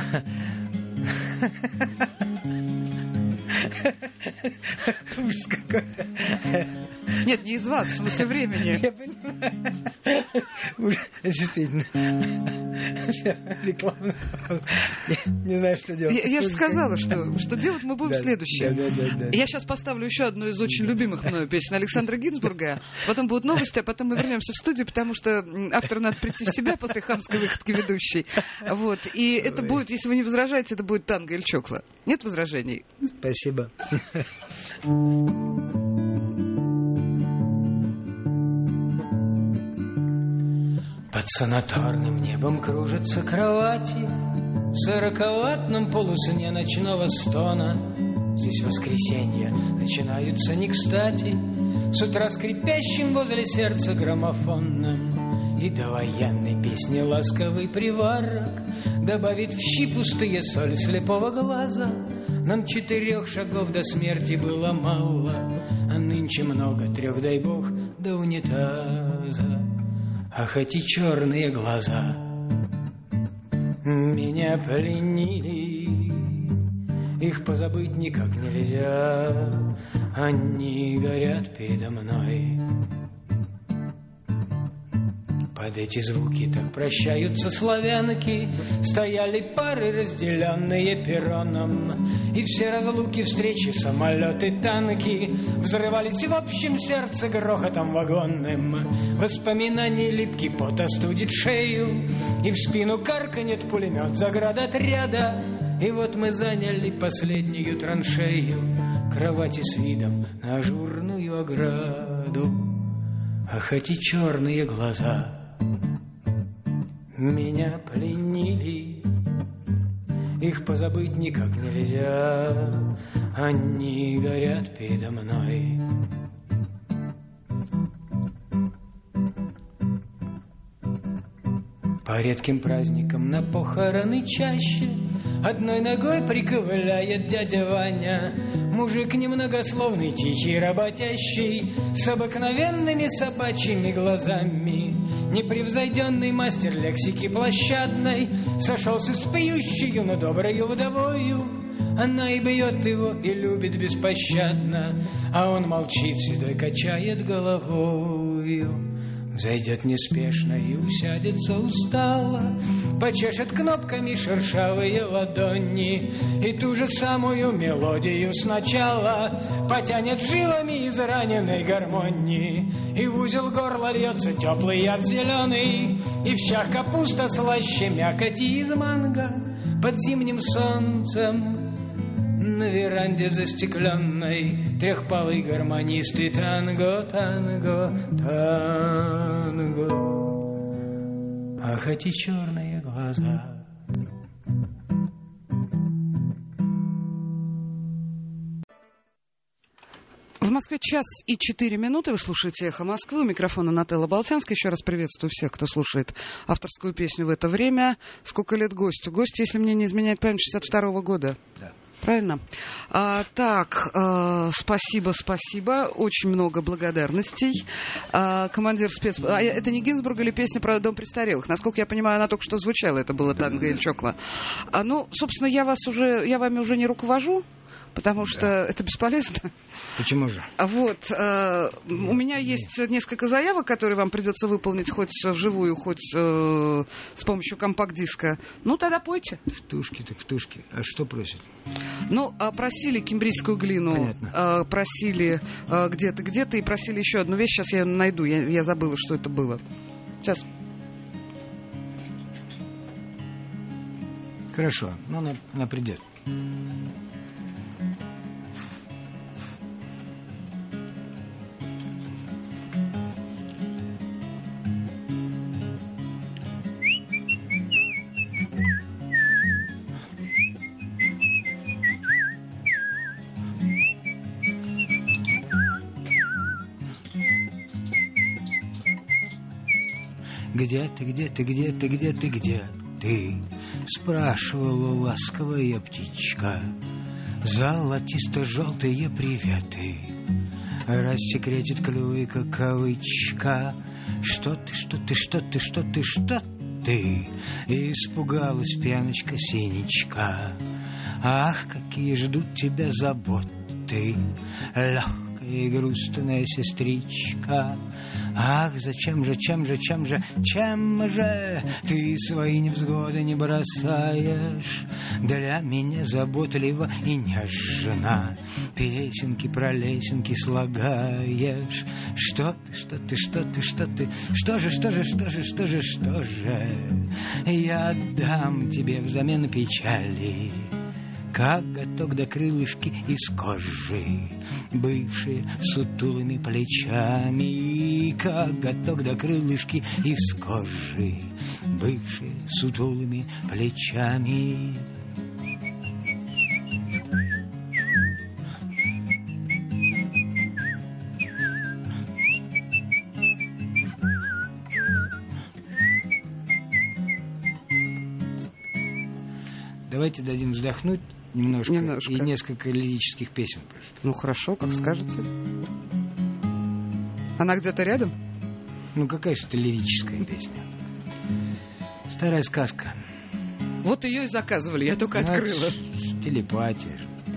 Ужас какой-то. Нет, не из вас, в смысле времени. Я понимаю. Действительно. Реклама. Не знаю, что делать. Я же сказала, что делать мы будем следующее. Да. Я сейчас поставлю еще одну из очень любимых мною песен Александра Гинзбурга. Потом будут новости, а потом мы вернемся в студию, потому что автору надо прийти в себя после хамской выходки ведущей. Вот. И это будет, если вы не возражаете, это будет танго или чокла. Нет возражений? Спасибо. Под санаторным небом кружатся кровати, в 40-ваттном полусне ночного стона. Здесь воскресенья начинаются не кстати, с утра скрипящим возле сердца граммофонным. И до военной песни ласковый приварок добавит в щи пустые соль слепого глаза. Нам 4 шагов до смерти было мало, а нынче много, 3, дай бог, до унитаза. Ах, эти черные глаза меня пленили, их позабыть никак нельзя, они горят передо мной. Под эти звуки так прощаются славянки, стояли пары, разделенные перроном, и все разлуки, встречи, самолеты, танки взрывались в общем сердце грохотом вагонным. Воспоминаний липкий пот остудит шею, и в спину карканет пулемет заградотряда. И вот мы заняли последнюю траншею, кровати с видом на ажурную ограду. Ах, эти черные глаза меня пленили, их позабыть никак нельзя, они горят передо мной. По редким праздникам на похороны чаще одной ногой приковыляет дядя Ваня, мужик немногословный, тихий, работящий, с обыкновенными собачьими глазами, непревзойденный мастер лексики площадной, сошелся с пьющую, но доброю вдовою. Она и бьет его, и любит беспощадно, а он молчит, седой качает головою. Зайдет неспешно и усядется устало, почешет кнопками шершавые ладони, и ту же самую мелодию сначала потянет жилами израненной гармонии. И в узел горла льется теплый яд зеленый, и в щах капуста слаще мякоти из манго. Под зимним солнцем на веранде застекленной трехпалый гармонист и танго, танго, танго. Ах, эти черные глаза. В Москве 1:04. Вы слушаете «Эхо Москвы». У микрофона Нателла Болтянская. Еще раз приветствую всех, кто слушает авторскую песню в это время. Сколько лет гостю? Гость, если мне не изменяет память, 62-го года. Да. Правильно? Спасибо. Очень много благодарностей. Командир это не Гинзбург или песня про дом престарелых? Насколько я понимаю, она только что звучала. Это было танго или чокла. Собственно, я вами уже не руковожу, потому что это бесполезно. Почему же? Вот. У меня есть несколько заявок, которые вам придется выполнить хоть вживую, хоть с помощью компакт-диска. Ну, тогда пойте. В тушке, так в тушке. А что просят? Просили кимбрийскую глину, просили где-то, и просили еще одну вещь. Сейчас я ее найду. Я забыла, что это было. Сейчас. Хорошо. Она придет. Где ты, где ты, где ты, где ты, где ты? Спрашивала ласковая птичка. Золотисто-желтые приветы рассекретит клювика кавычка. Что ты, что ты, что ты, что ты, что ты? Испугалась пьяночка синичка. Ах, какие ждут тебя заботы, легкая и грустная сестричка. Ах, зачем же, чем же ты свои невзгоды не бросаешь? Для меня заботливо и нежно песенки про лесенки слагаешь. Что ты, что ты, что ты, что ты? Что же, что же, что же, что же, что же? Я отдам тебе взамен печали коготок да крылышки из кожи, бывшие сутулыми плечами. Коготок да крылышки из кожи, бывшие сутулыми плечами. Давайте дадим вздохнуть немножко. И несколько лирических песен просто. Ну хорошо, как скажете. Она где-то рядом? Ну какая же это лирическая песня? Старая сказка. Вот ее и заказывали, я только открыла. Телепатия.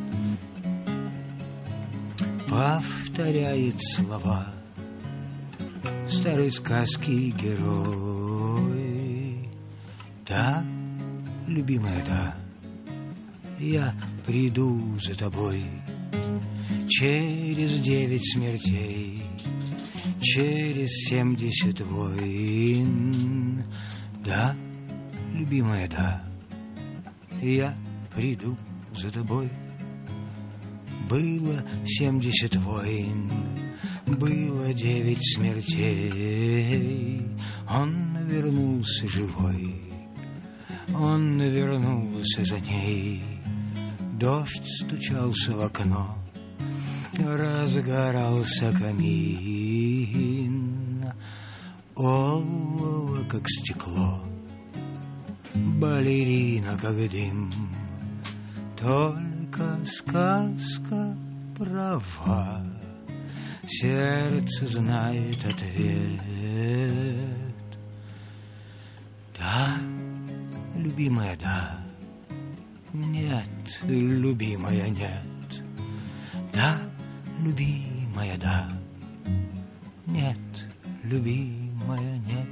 Повторяет слова старой сказки герой. Да, любимая, да, я приду за тобой через 9 смертей, через 70 войн. Да, любимая, да, я приду за тобой. Было 70 войн, было 9 смертей. Он вернулся живой, он вернулся за ней. Дождь стучался в окно, разгорался камин. Олово, как стекло, балерина, как дым. Только сказка права, сердце знает ответ. Да, любимая, да. Нет, любимая, нет. Да, любимая, да. Нет, любимая, нет.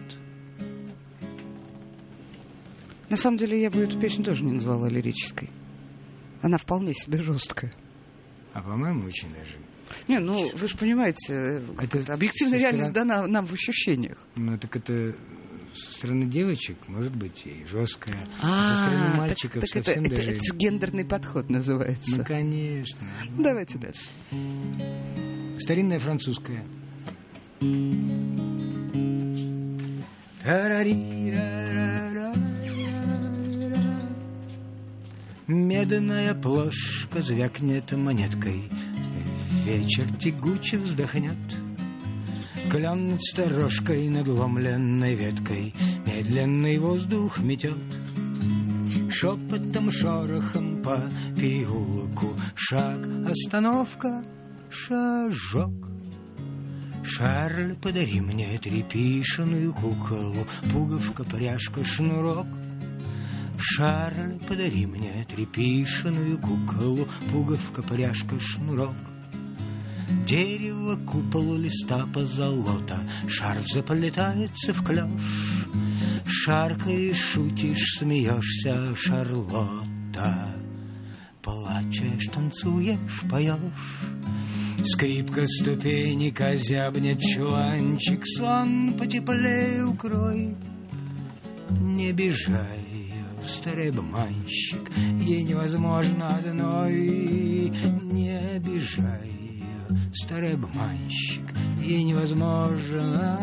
На самом деле, я бы эту песню тоже не назвала лирической. Она вполне себе жесткая. А по-моему, очень даже. Не, ну, вы же понимаете, объективная реальность дана нам в ощущениях. Ну, так это со стороны девочек, может быть, и жесткая. Со стороны мальчиков так совсем это, даже... это гендерный подход называется. Ну, конечно. Давайте дальше. Старинная французская. Медная плошка звякнет монеткой, вечер тягуче вздохнет. Клен сторожкой надломленной веткой медленный воздух метет. Шепотом, шорохом по переулку, шаг, остановка, шажок. Шарль, подари мне тряпишную куколу, пуговка, пряжка, шнурок. Шарль, подари мне тряпишную куколу, пуговка, пряжка, шнурок. Дерево, купол, листа позолота, шарф заплетается в клёш. Шаркаешь, шутишь, смеешься, Шарлотта. Плачешь, танцуешь, поешь. Скрипка ступени, козябнет чуланчик, сон потеплее укрой. Не бежай, старый обманщик, ей невозможно одной. Не обижай, старый обманщик, ей невозможно.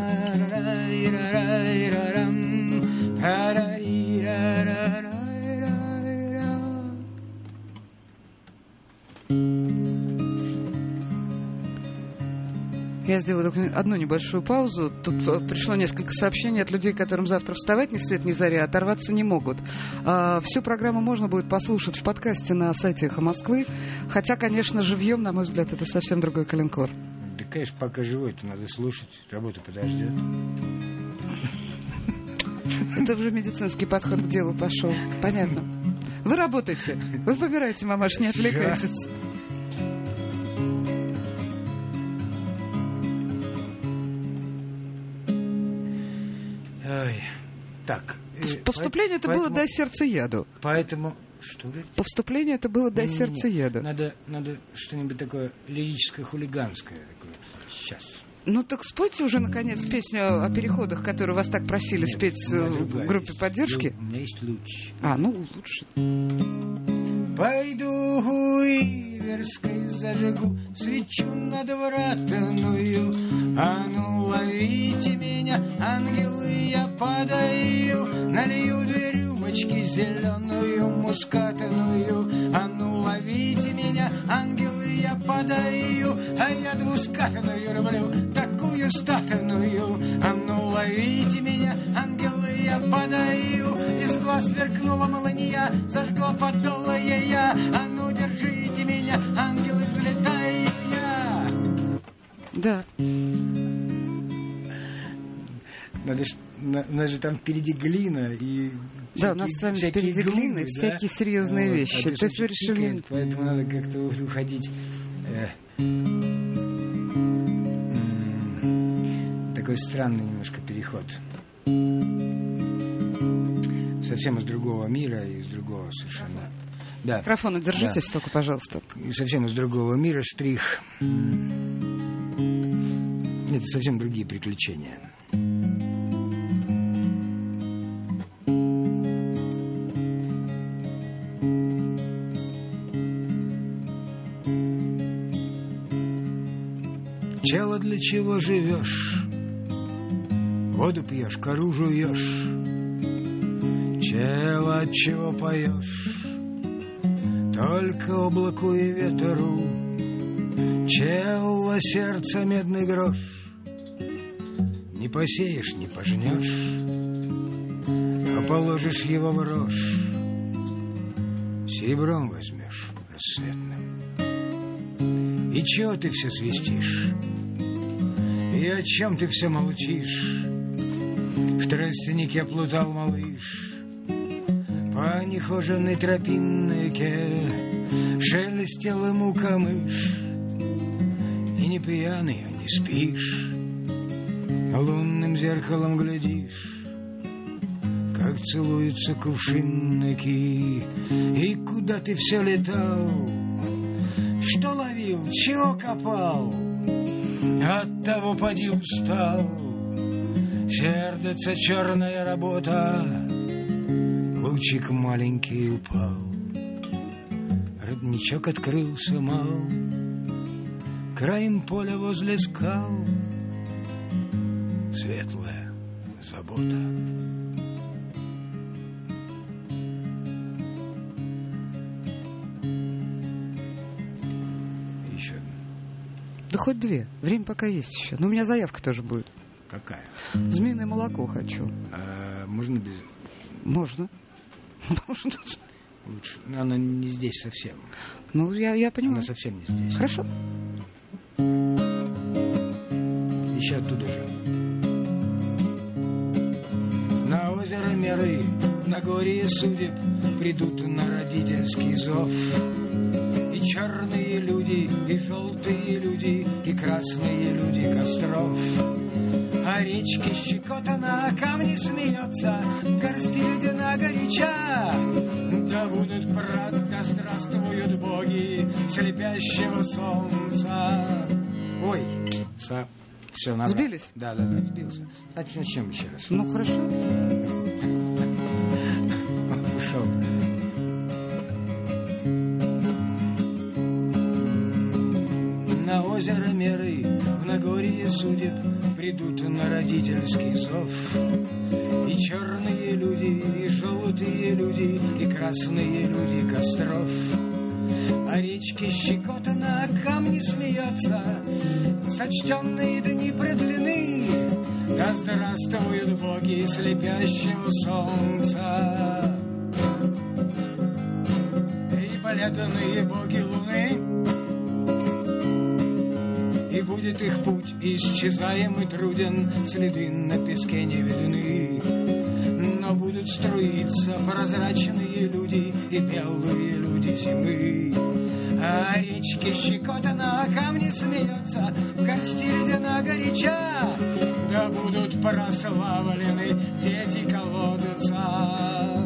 Я сделаю только одну небольшую паузу. Тут пришло несколько сообщений от людей, которым завтра вставать ни свет ни заря, оторваться не могут. Всю программу можно будет послушать в подкасте на сайте «Эхо Москвы». Хотя, конечно, живьем, на мой взгляд, это совсем другой калинкор. Да, конечно, пока живой-то надо слушать. Работа подождет. Это уже медицинский подход к делу пошел. Понятно. Вы работаете. Вы помираете, мамаш, не отвлекайтесь. Так. По вступлению это было «дай сердцееду». Поэтому... Что говорите? По вступлению это было «дай сердцееду». Надо что-нибудь такое лирическое, хулиганское. Такое. Сейчас. Ну так спойте уже, наконец, песню о переходах, которую вас так просили спеть в группе поддержки. У меня есть луч. Ну, лучше. Пойду Иверской зажгу свечу надвратную. А ну ловите меня, ангелы, я падаю. Налью 2 рюмочки зеленую мускатную. А ну ловите меня, ангелы, я падаю. А я 2-скатную люблю, такую статную. А ну ловите меня, ангелы, я падаю. Из глаз сверкнула молния, зажгла подолое я. А ну держите меня, ангелы, взлетаю я. Да. У нас же там впереди глина и... Да, у нас с вами впереди глина и всякие серьезные вещи. То есть вы решили... Поэтому надо как-то уходить... Такой странный немножко переход. Совсем из другого мира и из другого совершенно... Да. Микрофон держитесь только, пожалуйста. Совсем из другого мира штрих. Это совсем другие приключения. Чело, для чего живешь? Воду пьешь, кору жуешь. Чело, от чего поешь? Только облаку и ветру. Чело, сердце, медный грош. Не посеешь, не пожнешь, а положишь его в рожь. Серебром возьмешь рассветным. И чего ты все свистишь? И о чем ты все молчишь? В тростнике плутал малыш по нехоженной тропинке, шелестел ему камыш. И не пьяный, а не спишь, лунным зеркалом глядишь, как целуются кувшинники. И куда ты все летал? Что ловил, чего копал? От того поди устал. Сердце черная работа, лучик маленький упал. Родничок открылся мал, краем поля возле скал. Светлая забота. Еще одна. Да хоть 2. Время пока есть еще. Но у меня заявка тоже будет. Какая? Змеиное молоко хочу. А можно без... Можно. Можно. Лучше. Но она не здесь совсем. Ну, я понимаю. Она совсем не здесь. Хорошо. Еще оттуда же. На озеро Меры, на горе судеб придут на родительский зов. И черные люди, и желтые люди, и красные люди костров. А речки щекотана, а камни смеется, горсти ледяна горяча. Да будут прав, да здравствуют боги слепящего солнца. Ой, все, надо. Сбились? Да, сбился. Значит, начнем еще раз. Ну, хорошо. Ушел. На озеро Меры, в Нагорье судеб придут на родительский зов. И черные люди, и желтые люди, и красные люди костров. а речки щекотано, камни смеется, сочтенные дни продлены. Да здравствуют боги слепящего солнца и полетные боги луны, и будет их путь исчезаем и труден, следы на песке не видны. Но будут струиться прозрачные люди и белые люди зимы. А речки щекотано, камни смеются, в горсти ледяна горяча. Да будут прославлены дети колодца,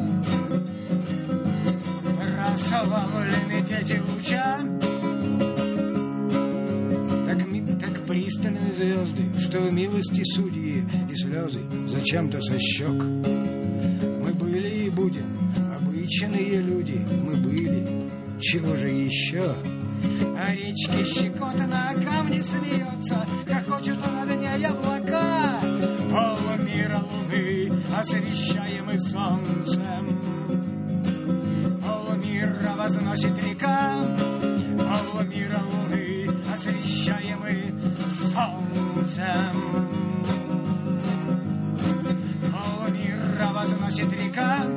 прославлены дети луча. Так пристальны звезды, что в милости судьи и слезы зачем-то со щек. Мы были и будем обычные люди, мы были, чего же еще? А речки щекотано, камни смеются, как хочет над ней облака. Полмира луны освещаемый солнцем, полмира возносит река, полмира луны освещаемый солнцем, полмира возносит река.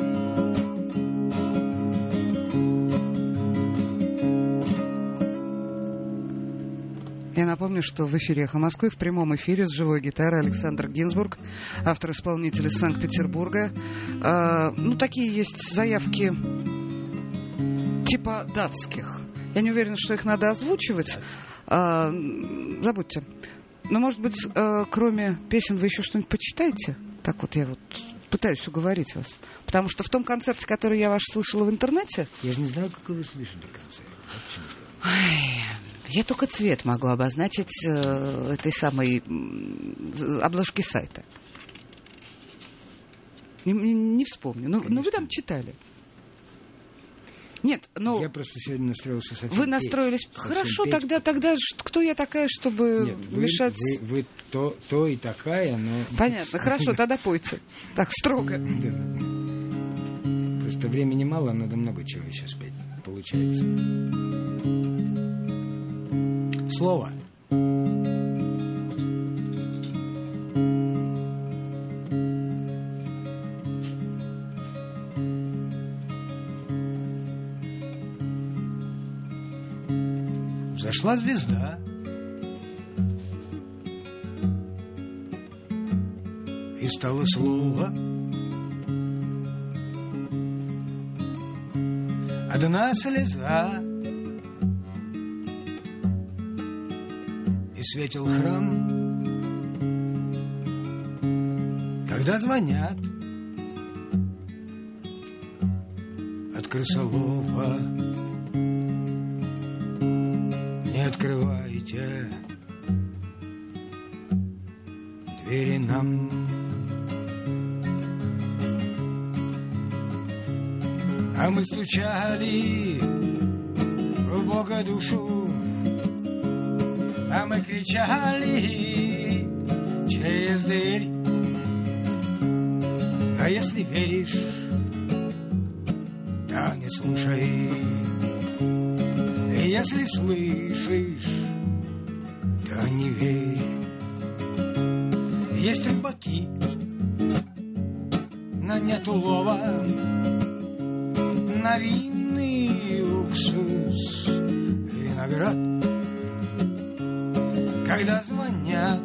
Я напомню, что в эфире «Эхо Москвы» в прямом эфире с живой гитарой Александр Гинзбург, автор-исполнитель из Санкт-Петербурга. Такие есть заявки типа датских. Я не уверена, что их надо озвучивать. Забудьте. Но, может быть, кроме песен вы еще что-нибудь почитаете? Так вот я пытаюсь уговорить вас. Потому что в том концерте, который я ваш слышала в интернете... Я же не знаю, какой вы слышали концерт. Я только цвет могу обозначить этой самой обложки сайта. Не вспомню. Но вы там читали. Нет, Я просто сегодня настроился совсем. Вы настроились. Хорошо, петь. тогда кто я такая, чтобы Нет, мешать... Вы то и такая, но... Понятно, хорошо, тогда пойте. Так, строго. Да. Просто времени мало, надо много чего сейчас петь. Получается. Слово. Взошла звезда, и стало слово. Одна слеза, и светил храм. Когда звонят от крысолова, не открывайте двери нам. А мы стучали в Бога душу, а мы кричали через дверь. А если веришь, то не слушай. И если слышишь, то не верь. Есть рыбаки, но нет улова, на винный уксус, виноград. Когда звонят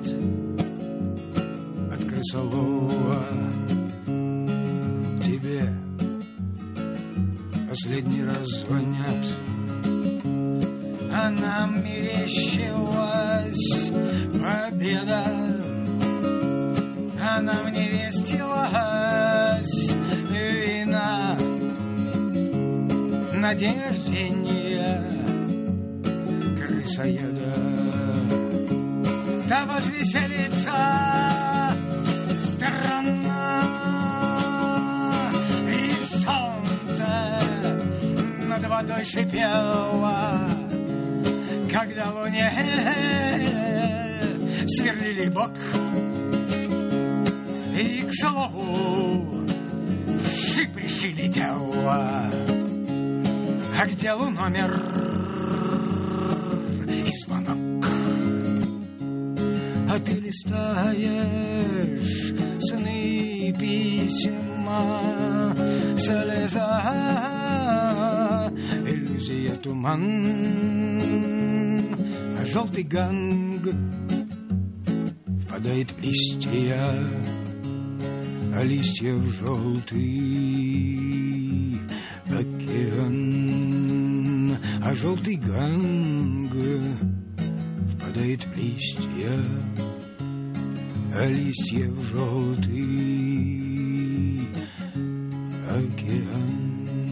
от крысолова, тебе последний раз звонят. А нам мерещилась победа, а нам не вестилась вина на день рождения крысоеда. Да возвеселится страна, и солнце над водой шипело, когда луне сверлили бок. И, к слову, вши пришили дело. А к делу номер и звонок. А ты листаешь сны, письма, слеза, иллюзия, туман, а желтый ганг впадает в листья, а листья в желтый океан, а желтый ганг впадает в листья, а листья в желтый океан.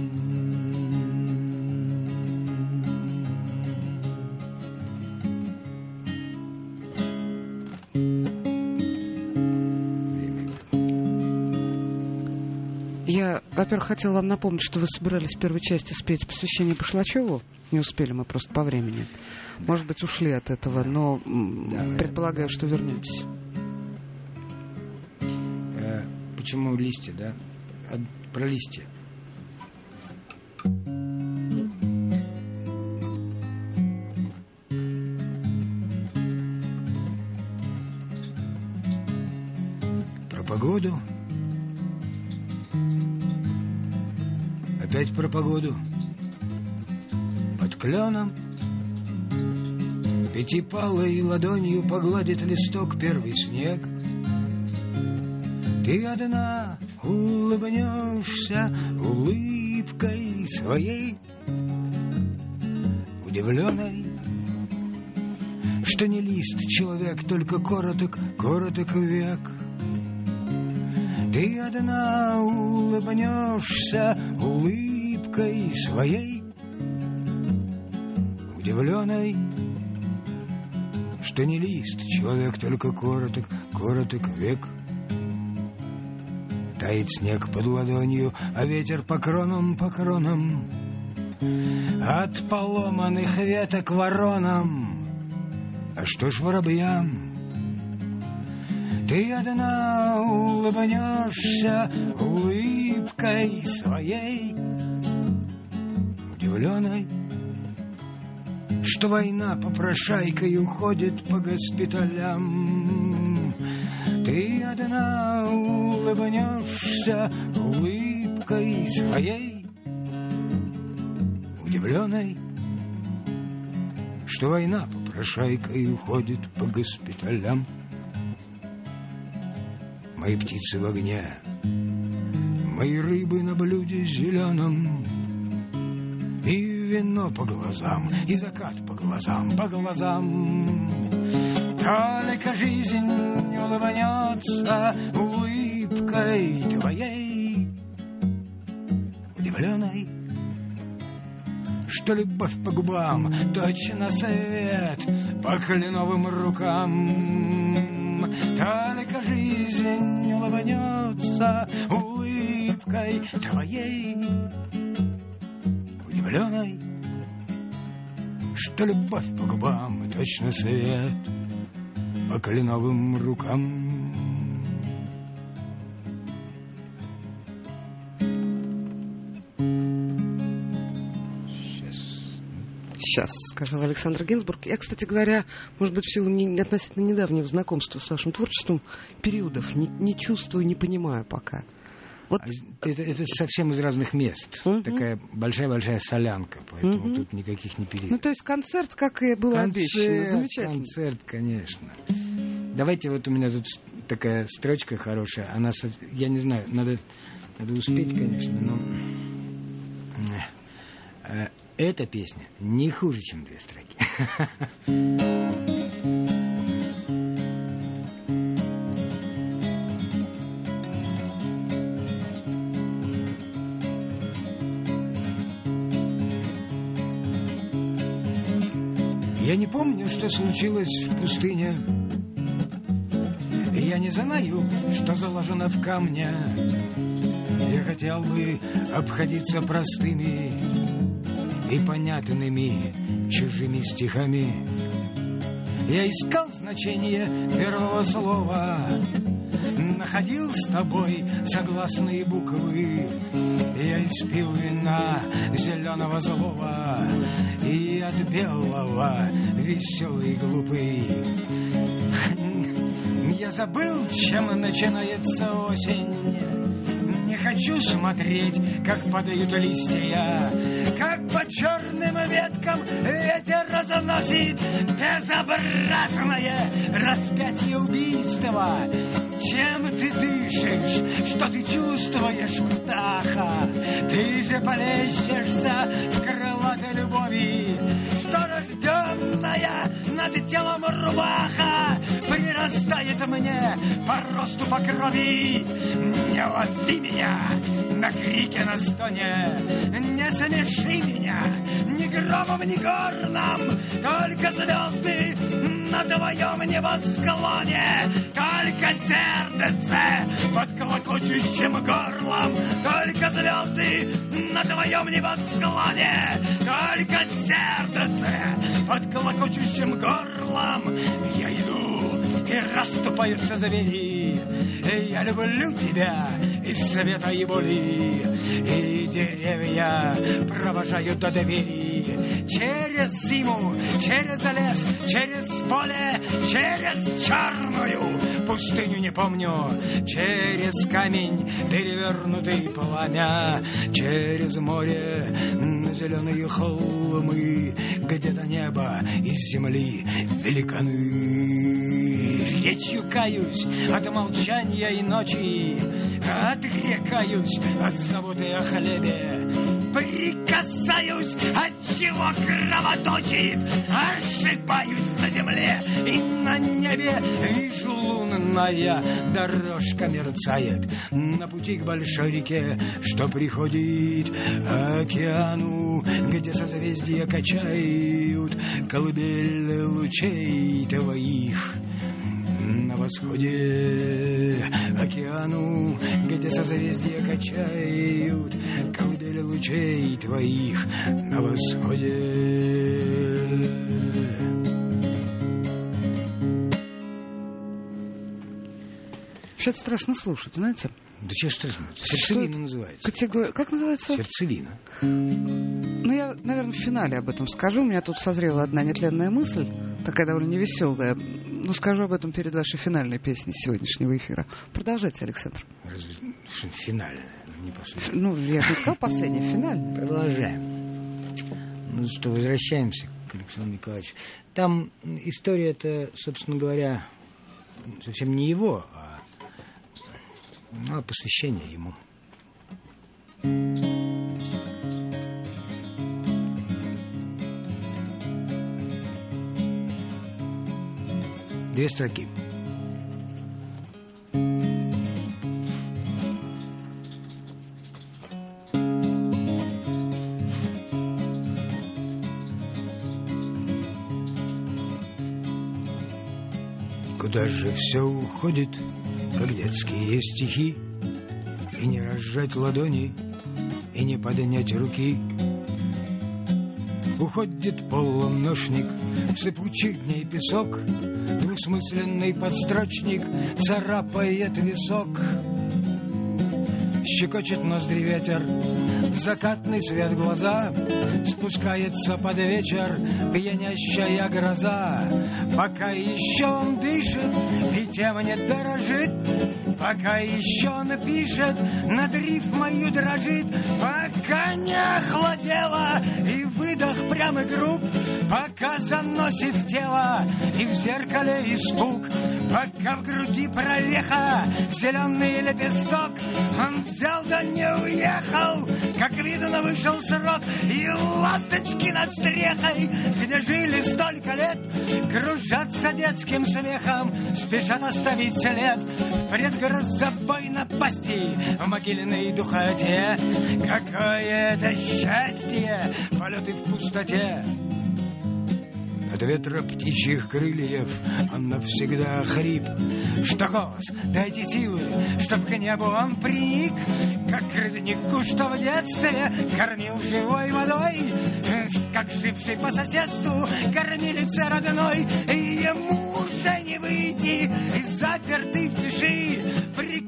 Я, во-первых, хотела вам напомнить, что вы собирались в первой части спеть посвящение Башлачеву. Не успели мы просто по времени. Может быть, ушли от этого, но предполагаю, что вернетесь. Почему листья, да? Про листья. Про погоду. Опять про погоду. Под кленом пятипалой ладонью погладит листок первый снег. Ты одна улыбнешься улыбкой своей, удивленной, что не лист человек, только короток век. Ты одна улыбнешься улыбкой своей, удивленной, что не лист человек, только короток век. Тает снег под ладонью, а ветер по кронам, от поломанных веток воронам. А что ж воробьям? Ты одна улыбнешься улыбкой своей, удивленной, что война попрошайкой уходит по госпиталям. Ты одна улыбнешься улыбкой своей, удивленной, что война попрошайкой уходит по госпиталям. Мои птицы в огне, мои рыбы на блюде зеленом, и вино по глазам, и закат по глазам. Только жизнь улыбнется улыбкой твоей, удивленной, что любовь по губам, точно свет по кленовым рукам. Только жизнь улыбнется улыбкой твоей, удивленной, что любовь по губам, точно свет по кленовым рукам. Сейчас, сказал Александр Гинзбург. Я, кстати говоря, может быть, в силу относительно недавнего знакомства с вашим творчеством, периодов не чувствую, не понимаю пока. Вот... Это совсем из разных мест. Такая большая солянка, поэтому тут никаких не периодов. Ну, то есть концерт, как и было обещано. Замечательно. Концерт, конечно. Давайте, вот у меня тут такая строчка хорошая. Она, я не знаю, надо успеть, конечно, но... Эта песня не хуже, чем 2 строки. Я не помню, что случилось в пустыне. Я не знаю, что заложено в камне. Я хотел бы обходиться простыми и понятными чужими стихами. Я искал значение первого слова находил с тобой согласные буквы. Я испил вина зеленого злого и от белого веселый и глупый. Я забыл, чем начинается осень. Не хочу смотреть, как падают листья, как по черным веткам ветер разносит безобразное распятие убийства. Чем ты дышишь, что ты чувствуешь, птаха? Ты же полещешься в крылатой любови, что рожденная над телом рубаха прирастает мне по росту, по крови. Не лови меня на крике, на стоне, не смеши меня ни громом, ни горном, только звезды на твоем небосклоне, только сердце под клокочущим горлом, только звезды на твоем небосклоне, только сердце под клокочущим горлом. Я иду, и расступаются звери. Я люблю тебя из света и боли, и деревья провожают до двери. Через зиму, через лес, через поле, через черную пустыню, не помню, через камень, перевернутый пламя, через море на зеленые холмы, где-то небо из земли великаны. Речью каюсь от молчания и ночи, отрекаюсь от заботы о хлебе, прикасаюсь, от чего кровоточит, ошибаюсь на земле и на небе. Вижу, лунная дорожка мерцает на пути к большой реке, что приходит к океану, где созвездия качают колыбель лучей твоих. На восходе океану, где созвездия качают колыбель лучей твоих. На восходе. Что-то страшно слушать, знаете? Да что страшно? Сердцевина называется. Как называется? Сердцевина. Ну, я, наверное, в финале об этом скажу. У меня тут созрела одна нетленная мысль, такая довольно невеселая. Но скажу об этом перед вашей финальной песней сегодняшнего эфира. Продолжайте, Александр. Разве финальная? Не последняя. Ну, я бы не сказал последняя, финальная. Продолжаем. Ну что, возвращаемся к Александру Николаевичу. Там история-то, собственно говоря, совсем не его, а посвящение ему. Две строки. Куда же все уходит, как детские стихи, и не разжать ладони, и не поднять руки? Уходит полуношник в сыпучих дней песок, двусмысленный подстрочник царапает висок. Щекочет ноздри ветер, закатный свет глаза, спускается под вечер пьянящая гроза. Пока еще он дышит и тем не дорожит, пока еще он пишет, над рифмою дрожит, пока не охладело и выдох прямо груб, пока заносит тело и в зеркале испуг, пока в груди прореха зеленый лепесток. Он взял да не уехал, как видно вышел срок, и ласточки над стрехой, где жили столько лет, кружатся детским смехом, спешат оставить след в предгрозовой напасти, в могильной духоте. Какое это счастье, полеты в пустоте! От ветра птичьих крыльев он навсегда хрип. Что голос, дайте силы, чтоб к небу он приник, как к роднику, что в детстве кормил живой водой, как живший по соседству кормилице родной. И ему уже не выйти, и запертый в тиши,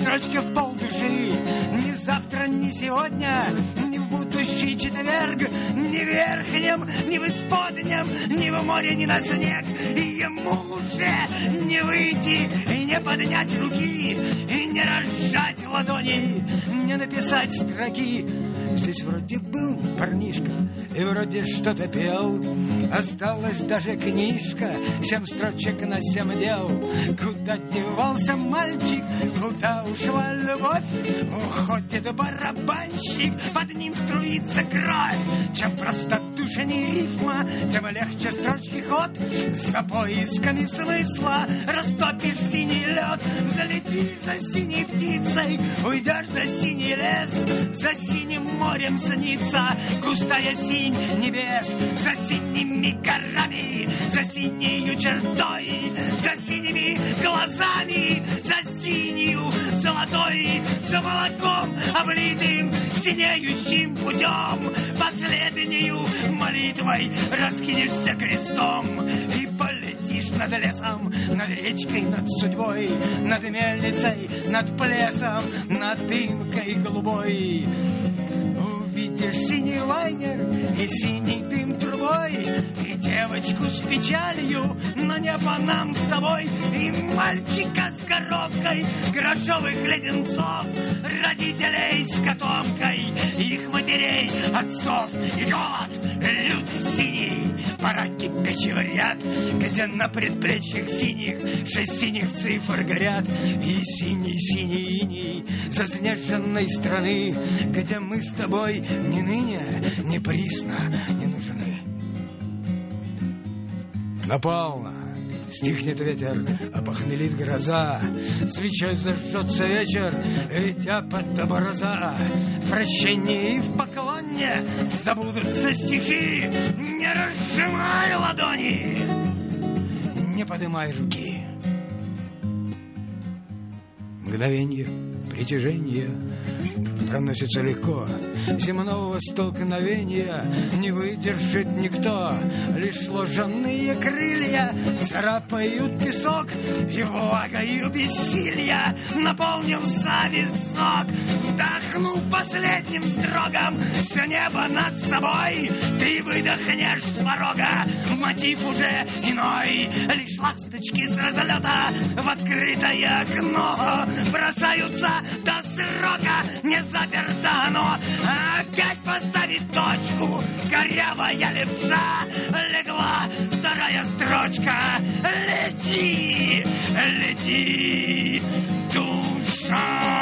строчки в полдуши. Ни завтра, ни сегодня, ни в будущий четверг, ни в верхнем, ни в исподнем, ни в море, ни на снег. И ему уже не выйти, и не поднять руки, и не разжать ладони, не написать строки. Здесь вроде был парнишка и вроде что-то пел. Осталась даже книжка, 7 строчек на 7 дел. Куда девался мальчик, куда ушла любовь? Уходит барабанщик, под ним струится кровь. Чем простодушнее рифма, тем легче строчки ход. За поисками смысла растопишь синий лед. Залетишь за синей птицей, уйдешь за синий лес. За синим морем снится густая синь небес. За синими горами, за синею чертой, за синими глазами, за синью золотой, за молоком облитым синеющим путем. Последнюю молитвой раскинешься крестом и полетишь над лесом, над речкой, над судьбой, над мельницей, над плесом, над дымкой голубой. Увидишь синий лайнер и синий дым трубой, и девочку с печалью, но небо нам с тобой, и мальчика с коробкой грошовых леденцов, родителей с котомкой, их матерей, отцов, и голод, лютый синий, бараки печи в ряд, где на предплечьях синих 6 синих цифр горят, и синий-синий иней заснеженной страны, где мы с тобой ни ныне, ни присно не нужны. Наполно стихнет ветер, опохмелит гроза, свечой зажжется вечер, летя под образа. В прощении и в поклоне забудутся стихи. Не разжимай ладони, не подымай руки. Мгновенье, притяжение проносится легко. Земного столкновения не выдержит никто. Лишь сложенные крылья царапают песок, и влагою бессилья, наполнив зависок, вдохнув последним строгом все небо над собой, ты выдохнешь с порога мотив уже иной. Лишь ласточки с разлета в открытое окно бросаются до срока, не заперто оно. Опять поставить точку, корявая левша, легла вторая строчка. Лети, лети, душа.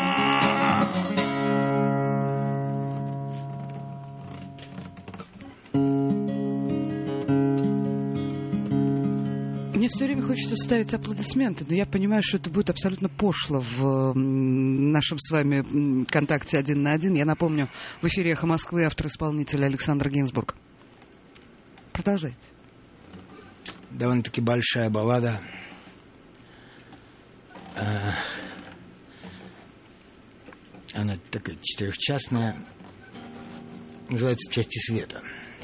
Мне все время хочется ставить аплодисменты, но я понимаю, что это будет абсолютно пошло в нашем с вами контакте 1 на 1. Я напомню, в эфире «Эхо Москвы» автор-исполнитель Александр Гинзбург. Продолжайте. Довольно-таки большая баллада. Она такая 4-частная. Называется «Части света».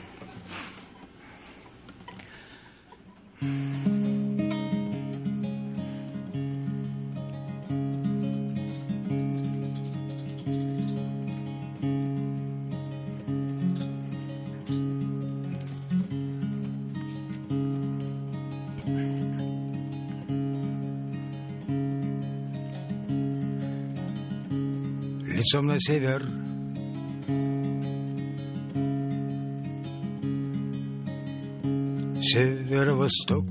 Лицом на север, северо-восток,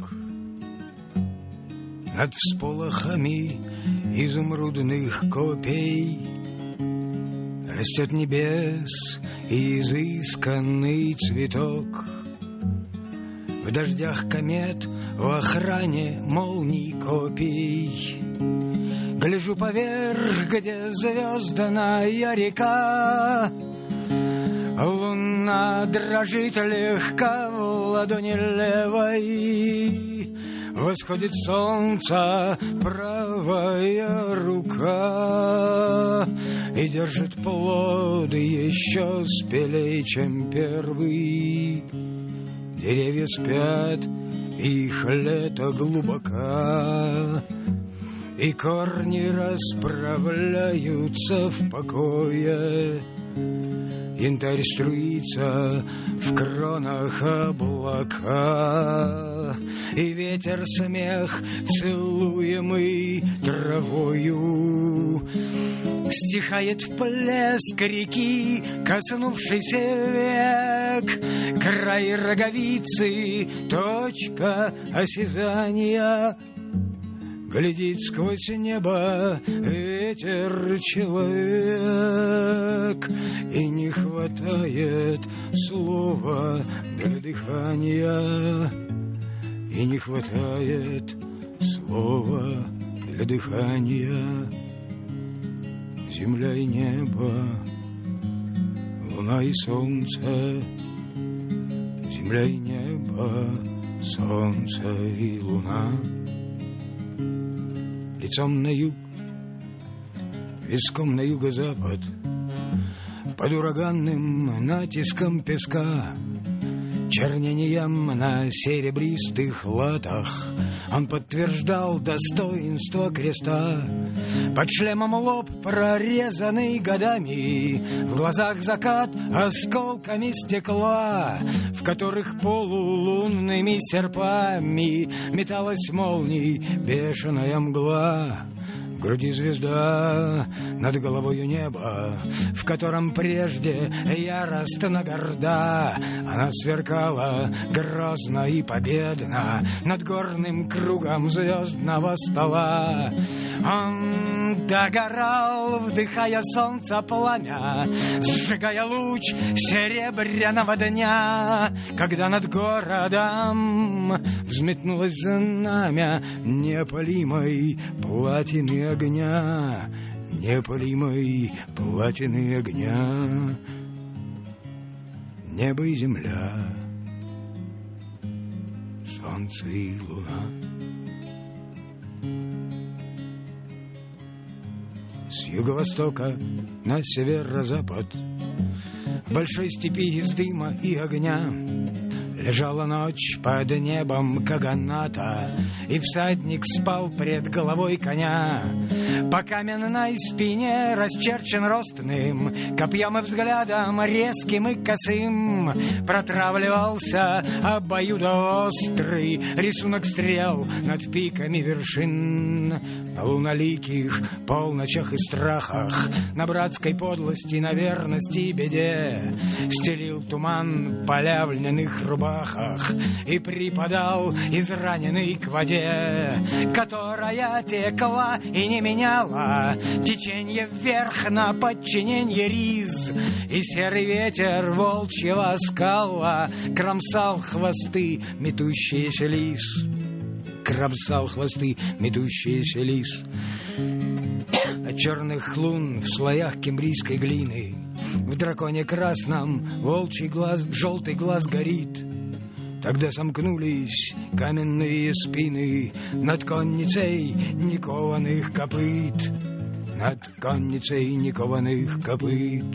над всполохами изумрудных копей растет небес и изысканный цветок. В дождях комет, в охране молний копий. Гляжу поверх, где звездная река. Луна дрожит легко в ладони левой. Восходит солнце, правая рука, и держит плоды еще спелей, чем первый. Деревья спят, их лето глубоко. и корни расправляются в покое. Янтарь струится в кронах облака, и ветер смех, целуемый травою, стихает вплеск реки, коснувшийся век. Край роговицы, точка осязания, глядит сквозь небо ветер человек, и не хватает слова для дыхания, и не хватает слова для дыхания. Земля и небо, луна и солнце, земля и небо, солнце и луна. Лицом на юг, виском на юго-запад, под ураганным натиском песка, чернением на серебристых латах он подтверждал достоинство креста. Под шлемом лоб, прорезанный годами, в глазах закат осколками стекла, в которых полулунными серпами металась молнией бешеная мгла. В груди звезда, над головою небо, в котором прежде яростно горда, она сверкала грозно и победно над горным кругом звездного стола. Он догорал, вдыхая солнце пламя, сжигая луч серебряного дня, когда над городом взметнулось знамя неопалимой платины огня, неопалимой платины огня. Небо и земля, солнце и луна. С юго-востока на северо-запад, в большой степи из дыма и огня, лежала ночь под небом Каганата, и всадник спал пред головой коня. По каменной спине расчерчен ростным копьем и взглядом резким и косым протравливался обоюдоострый рисунок стрел над пиками вершин. На луноликих полночах и страхах, на братской подлости, на верности и беде стелил туман поля в льняных рубахах и припадал израненный к воде, которая текла и не меняла теченье вверх на подчиненье риз, и серый ветер волчьего скала кромсал хвосты метущиеся лис. Кромсал хвосты метущиеся лис. От черных лун в слоях кембрийской глины в драконе красном волчий глаз, желтый глаз горит. Тогда сомкнулись каменные спины над конницей никованных копыт, над конницей никованных копыт.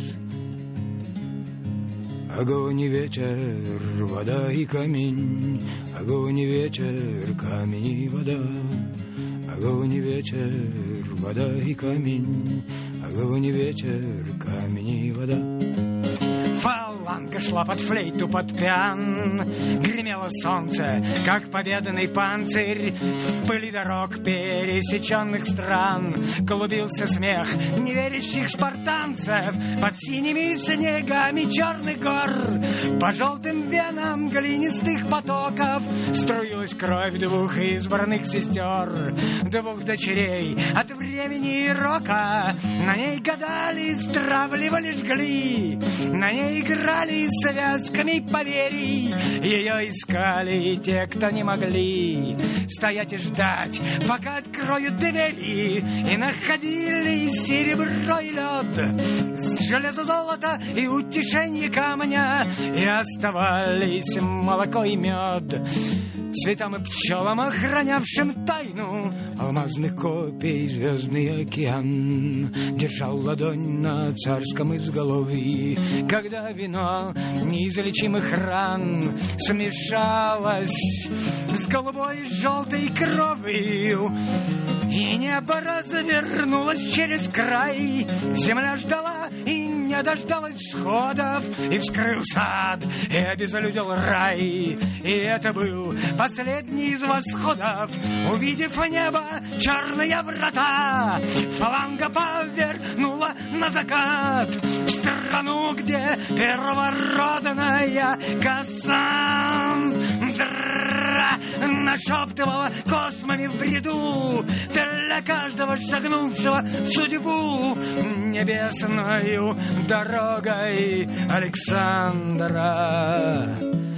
Огонь и ветер, вода и камень, огонь и ветер, камень и вода. Огонь и ветер, вода и камень, огонь и ветер, камень и вода. Фаланга шла под флейту, под пиан, гремело солнце, как победный панцирь. В пыли дорог пересеченных стран клубился смех неверящих спартанцев под синими снегами черных гор. По желтым венам глинистых потоков струилась кровь двух избранных сестер, двух дочерей от времени и рока. На ней гадали, стравливали, жгли, на ней играли связками поверий. Ее искали те, кто не могли стоять и ждать, пока откроют двери, и находили серебро и лед, железо, золото и утешение камня, и оставались молоко и мед. Цветам и пчелам, охранявшим тайну алмазных копий, звездный океан держал ладонь на царском изголовье, когда вино пятно неизлечимых ран смешалось с голубой и желтой кровью, и небо развернулось через край. Земля ждала и не дождалась всходов, и вскрыл сад, и обезлюдил рай. И это был последний из восходов. Увидев небо черные врата, фаланга повернула на закат, в страну, где первородная Кассандра нашептывала космами в бреду для каждого шагнувшего в судьбу небесною дорогой Александра.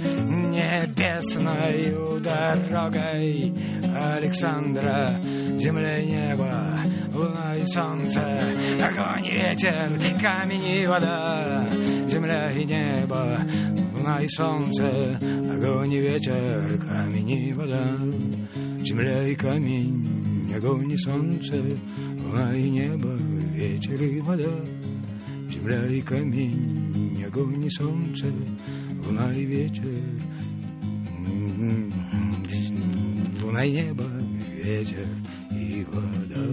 Небесною дорогой Александра. Земля и небо, луна и солнце, огонь и ветер, камень и вода. Земля и небо, луна и солнце, огонь и ветер, камень и вода. Земля и камень, огонь и солнце, луна и небо, ветер и вода. Земля и камень, огонь и солнце, луна и ветер, луна и небо, ветер и вода.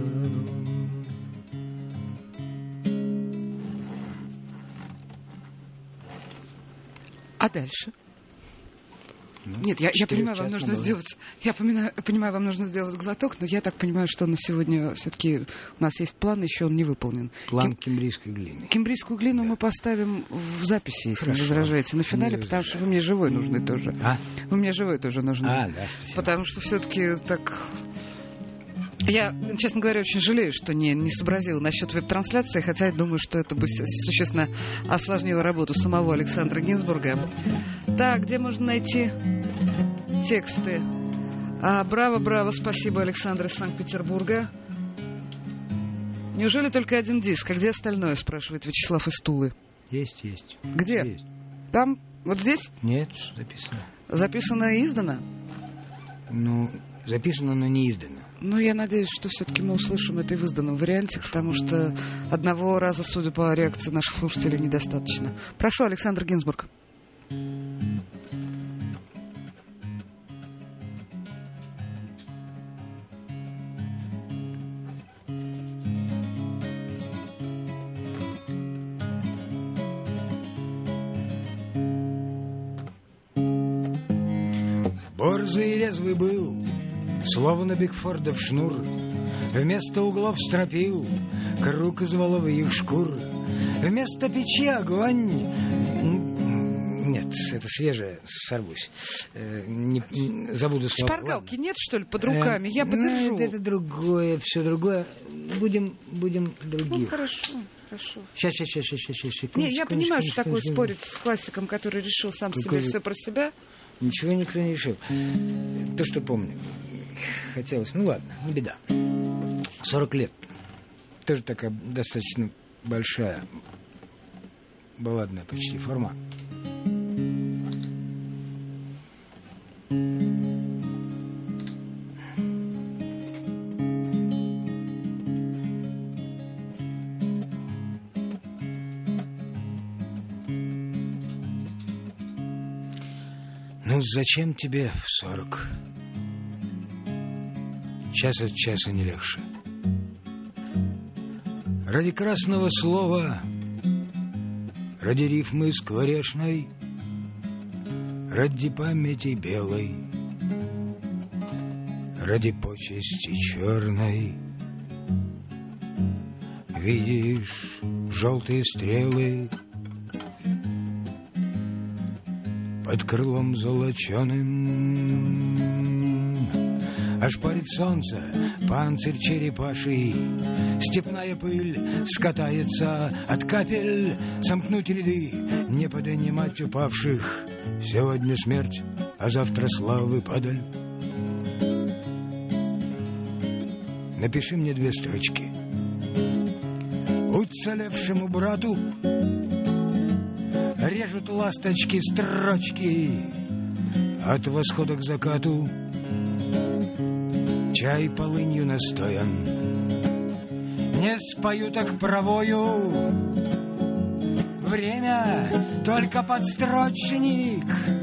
А дальше? Нет, я понимаю, вам нужно сделать. Я понимаю, вам нужно сделать глоток, но я так понимаю, что на сегодня все-таки у нас есть план, еще он не выполнен. План кембрийской глины. Кембрийскую глину мы поставим в записи, если не возражаете, на финале, потому что вы мне живой нужны тоже. Вы мне живой тоже нужны. Да, спасибо. Потому что все-таки так. Я, честно говоря, очень жалею, что не сообразила насчет веб-трансляции, хотя я думаю, что это бы существенно осложнило работу самого Александра Гинзбурга. Так, где можно найти тексты? Браво, спасибо, Александр из Санкт-Петербурга. Неужели только один диск? А где остальное, спрашивает Вячеслав из Тулы. Есть. Где? Есть. Там? Вот здесь? Нет, записано. Записано и издано? Записано, но не издано. Я надеюсь, что все-таки мы услышим это и в изданном варианте, потому что одного раза, судя по реакции наших слушателей, недостаточно. Прошу, Александр Гинзбург. Борзый и резвый был, словно Бигфордов шнур, вместо углов стропил круг из воловьих шкур, вместо печи огонь. Нет, это свежее, сорвусь. Забуду слова. Шпаргалки нет, что ли, под руками? Я подержу. Это другое, все другое. Будем других. Хорошо. Сейчас. Не, я понимаю, что такое спорить с классиком, который решил сам себе все про себя. Ничего никто не решил. То, что помню. Хотелось, ладно, не беда. 40 лет. Тоже такая достаточно большая балладная почти форма. Зачем тебе в 40? Час от часа не легче. Ради красного слова, ради рифмы скворечной, ради памяти белой, ради почести черной. Видишь желтые стрелы под крылом золоченым, аж парит солнце, панцирь черепаший, степная пыль скатается от капель, сомкнуть ряды, не поднимать упавших. Сегодня смерть, а завтра славы падаль. Напиши мне 2 строчки. Уцелевшему брату режут ласточки строчки от восхода к закату. Чай полынью настоян, не спою, так провою время только подстрочник.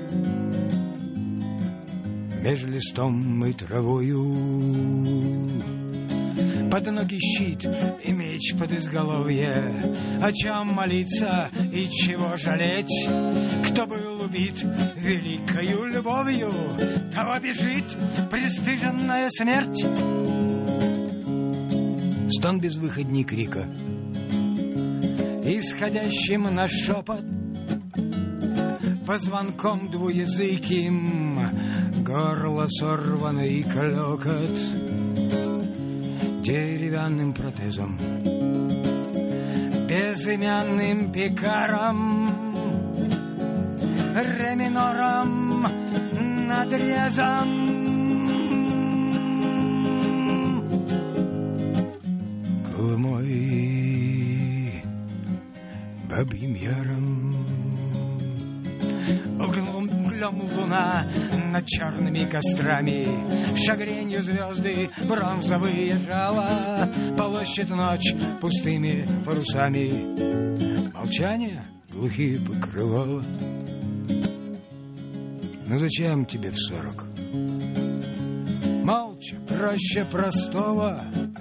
Меж листом и травою под ноги щит и меч под изголовье. О чем молиться и чего жалеть? Кто был убит великою любовью, того бежит пристыженная смерть. Стон безвыходней крика, исходящим на шепот, позвонком двуязыким, горло сорвано и клёкот, деревянным протезом, безымянным пикаром, ре минором, надрезом. Колымой, бабьим яром. Углем луна над черными кострами, шагренью звезды бронзовые жала, полощет ночь пустыми парусами. Молчание глухие покрывала. Ну зачем тебе в 40? Молча, проще простого,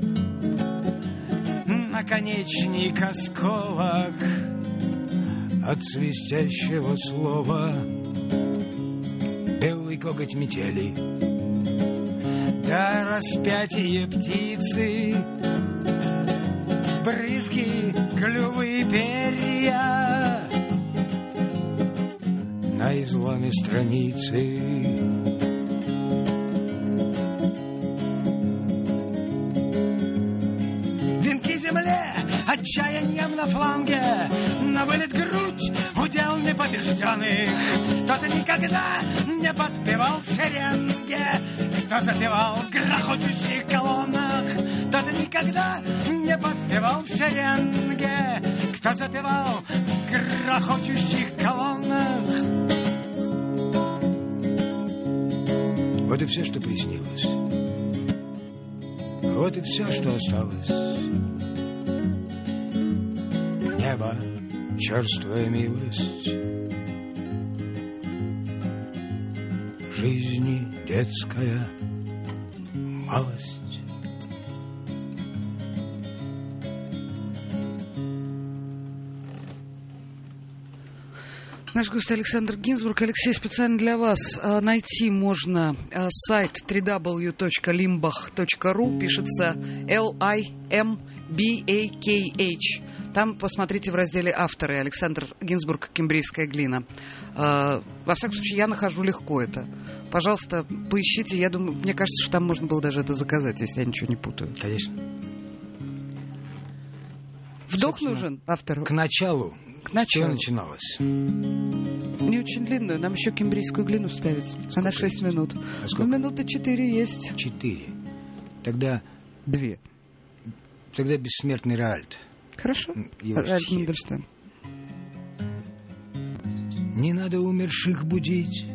наконечник осколок от свистящего слова, белый коготь метели, да распятие птицы, брызги, клювы, перья на изломе страницы. Венки земле, отчаянием на фланге, на вылет грудь удел непобежденных. Кто-то никогда не подпевал в шеренге, кто запевал в грохочущих колоннах. Кто-то никогда не подпевал в шеренге, кто запевал в грохочущих колоннах. Вот и все, что приснилось. Вот и все, что осталось. Небо, черствая милость, жизни детская малость. Наш гость Александр Гинзбург. Алексей, специально для вас найти можно сайт www.limbach.ru, пишется Limbakh. Там посмотрите в разделе «Авторы» Александр Гинзбург «Кембрийская глина». Во всяком случае, я нахожу легко это. Пожалуйста, поищите. Я думаю, мне кажется, что там можно было даже это заказать, если я ничего не путаю. Конечно. Вдох нужен автору? К началу. Что начиналось? Не очень длинную. Нам еще кембрийскую глину ставить. Она 6 минут. сколько? Минуты 4 есть. 4. Тогда 2. Тогда бессмертный Роальд. Хорошо. Роальд Мандельштам. Не надо умерших будить,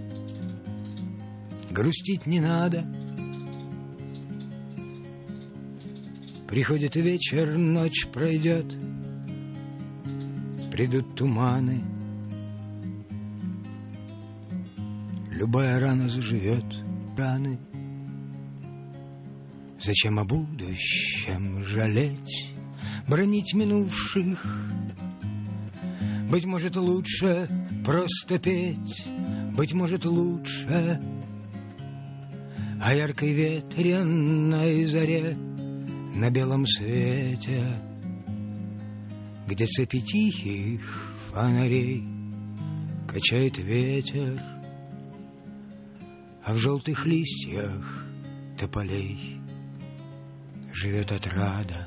грустить не надо. Приходит вечер, ночь пройдет, придут туманы, любая рана заживет, раны. Зачем о будущем жалеть, бронить минувших? Быть может, лучше просто петь, быть может, лучше о яркой ветреной заре на белом свете, где цепи тихих фонарей качает ветер, а в желтых листьях тополей живет отрада.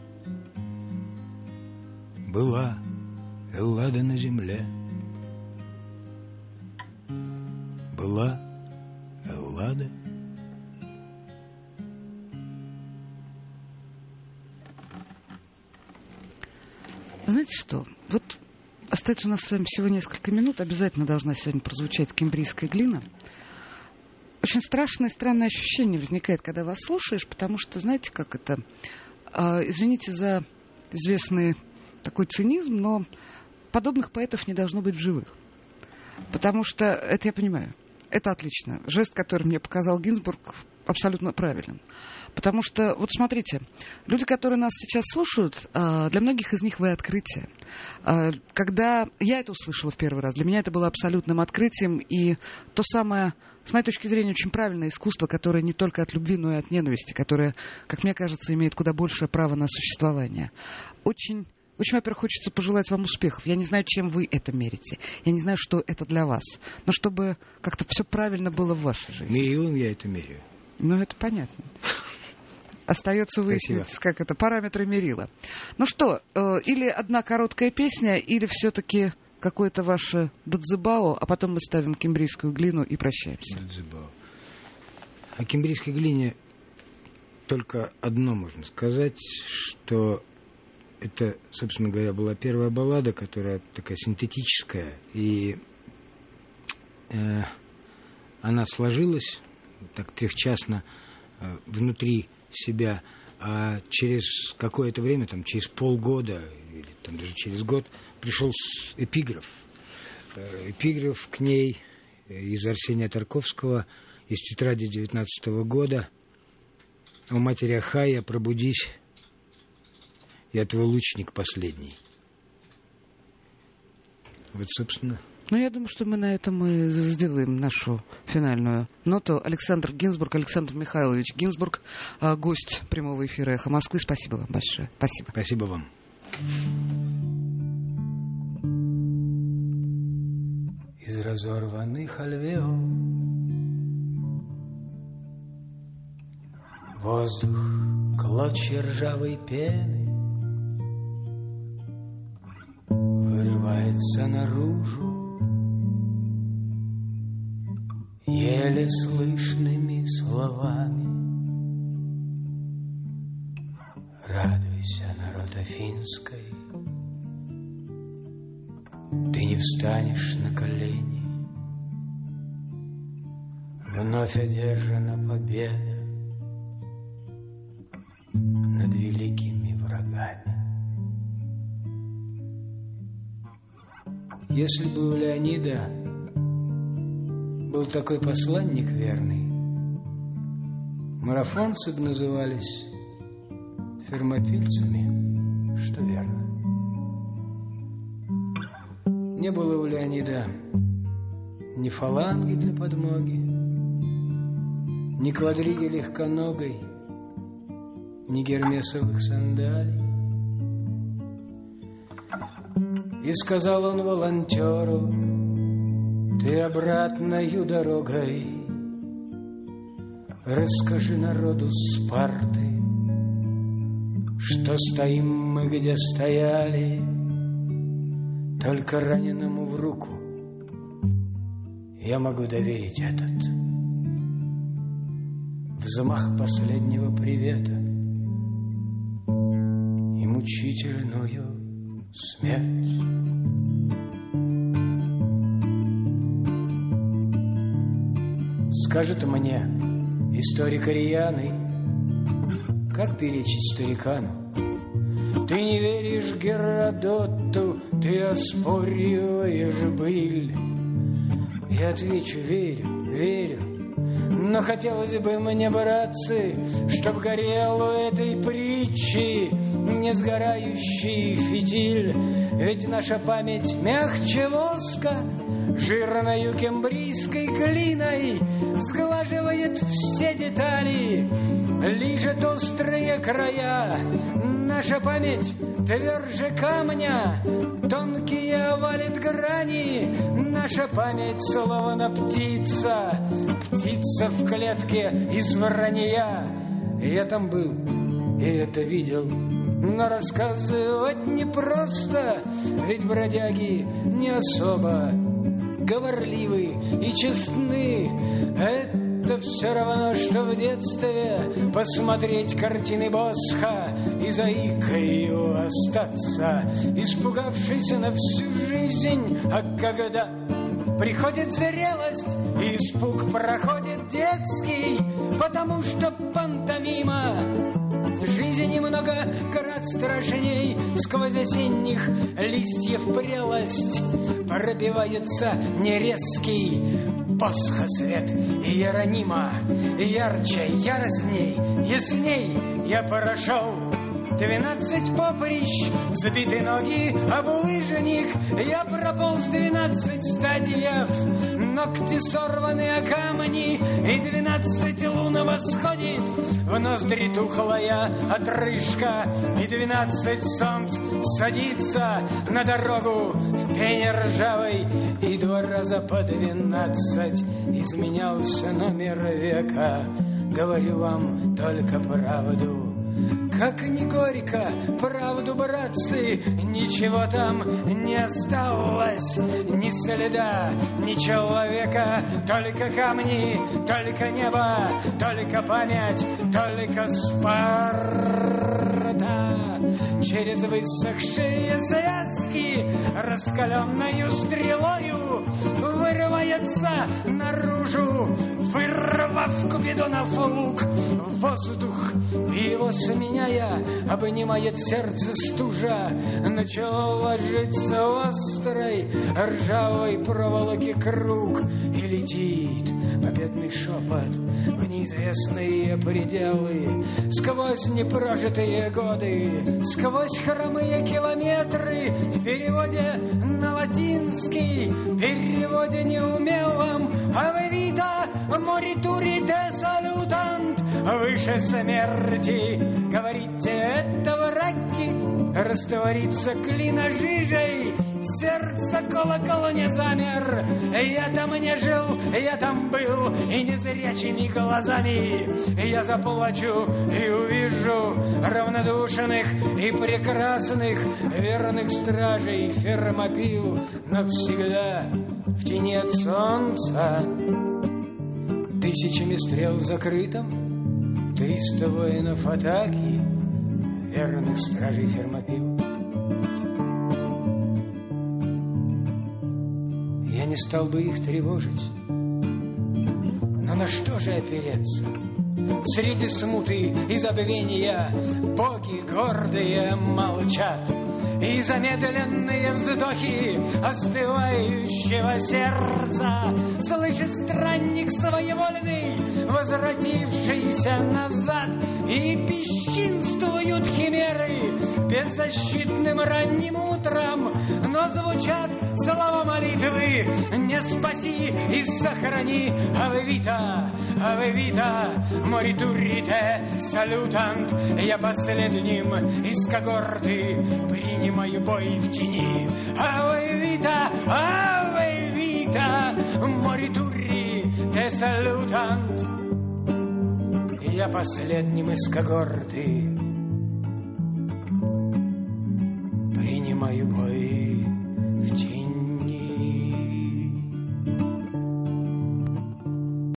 Была Эллада на земле, была Эллада. Знаете что? Вот остается у нас с вами всего несколько минут. Обязательно должна сегодня прозвучать кембрийская глина. Очень страшное, странное ощущение возникает, когда вас слушаешь, потому что, знаете, как это... Извините за известный такой цинизм, но подобных поэтов не должно быть в живых. Потому что, это я понимаю, это отлично. Жест, который мне показал Гинзбург, абсолютно правилен. Потому что, вот смотрите, люди, которые нас сейчас слушают, для многих из них вы открытие. Когда я это услышала в первый раз, для меня это было абсолютным открытием, и то самое, с моей точки зрения, очень правильное искусство, которое не только от любви, но и от ненависти, которое, как мне кажется, имеет куда большее право на существование. Очень, во-первых, хочется пожелать вам успехов. Я не знаю, чем вы это мерите. Я не знаю, что это для вас. Но чтобы как-то все правильно было в вашей жизни. Мерилом я это меряю. Ну, это понятно. Остается выяснить, как это, параметры мерила. Ну что, или одна короткая песня, или все-таки какое-то ваше дадзебао, а потом мы ставим кимбрийскую глину и прощаемся. Дадзебао. О кимбрийской глине только одно можно сказать, что это, собственно говоря, была первая баллада, которая такая синтетическая, и она сложилась так трехчастно внутри себя, а через какое-то время, там, через полгода или там, даже через год пришел эпиграф. Эпиграф к ней из Арсения Тарковского, из тетради 19 года. «О матери Ахайя, пробудись, я твой лучник последний». Вот, собственно... Ну, я думаю, что мы на этом и сделаем нашу финальную ноту. Александр Гинзбург, Александр Михайлович Гинзбург, гость прямого эфира «Эхо Москвы». Спасибо вам большое. Спасибо. Спасибо вам. Из разорванных альвеол воздух, клочья ржавой пены вырывается наружу еле слышными словами. Радуйся, народ Афинской, ты не встанешь на колени, вновь одержана победа над великими врагами. Если бы у Леонида был такой посланник верный, марафонцы бы назывались фермопильцами, что верно. Не было у Леонида ни фаланги для подмоги, ни квадриги легконогой, ни гермесовых сандалий. И сказал он волонтеру: ты обратною дорогой расскажи народу Спарты, что стоим мы, где стояли, только раненому в руку я могу доверить этот взмах последнего привета и мучительную смерть. Скажет мне историк рьяный, как перечить старикану? Ты не веришь Геродоту, ты оспориваешь быль. Я отвечу: верю, верю, но хотелось бы мне, братцы, чтоб горел у этой притчи несгорающий фитиль. Ведь наша память мягче воска, жирною кембрийской глиной сглаживает все детали, лижет острые края. Наша память тверже камня, тонкие валит грани. Наша память словно птица, птица в клетке из вранья. Я там был и это видел, но рассказывать непросто, ведь бродяги не особо говорливы и честны. Это все равно, что в детстве посмотреть картины Босха и заикою остаться, испугавшийся на всю жизнь. А когда приходит зрелость, испуг проходит детский, потому что пантомима Жизнь много крат страшней. Сквозь осенних листьев прелость пробивается нерезкий Босха свет Иеронима. Ярче, яростней, ясней я прошел 12 поприщ, сбиты ноги об улыжник. Я прополз 12 стадиев, ногти сорваны о камни, и 12 лун восходит в ноздри тухлая отрыжка, и 12 солнц садится на дорогу в пене ржавой, и 2 раза по 12 изменялся номер века. Говорю вам только правду. Как ни горько, правду, братцы, ничего там не осталось, ни следа, ни человека, только камни, только небо, только память, только Спарта. Через высохшие связки раскаленною стрелою вырывается наружу, вырвав Купидонов лук. Воздух его сменяя, обнимает сердце стужа. Начало ложиться острой ржавой проволоки круг, и летит победный шепот в неизвестные пределы. Сквозь непрожитые годы, сквозь хромые километры, в переводе на латинский, переводе неумелом. Аве вита моритури де салютант, выше смерти, говорите, это враки. Растворится клина жижей, сердце колокол не замер. Я там не жил, я там был, и незрячими глазами я заплачу и увижу равнодушных и прекрасных верных стражей Фермопил навсегда в тени от солнца. 1000 стрел закрытым, 300 воинов атаки, верных стражей Фермопил. Я не стал бы их тревожить, но на что же опереться? Среди смуты и забвения боги гордые молчат, и замедленные вздохи остывающего сердца слышит странник своевольный, возвратившийся назад, и бесчинствуют химеры беззащитным ранним утром, но звучат слова молитвы: не спаси и сохрани. Аве вита, моритурите салютант. Я последним из когорты принимаю бой в тени. Аве вита, моритурите салютант. Я последним из когорты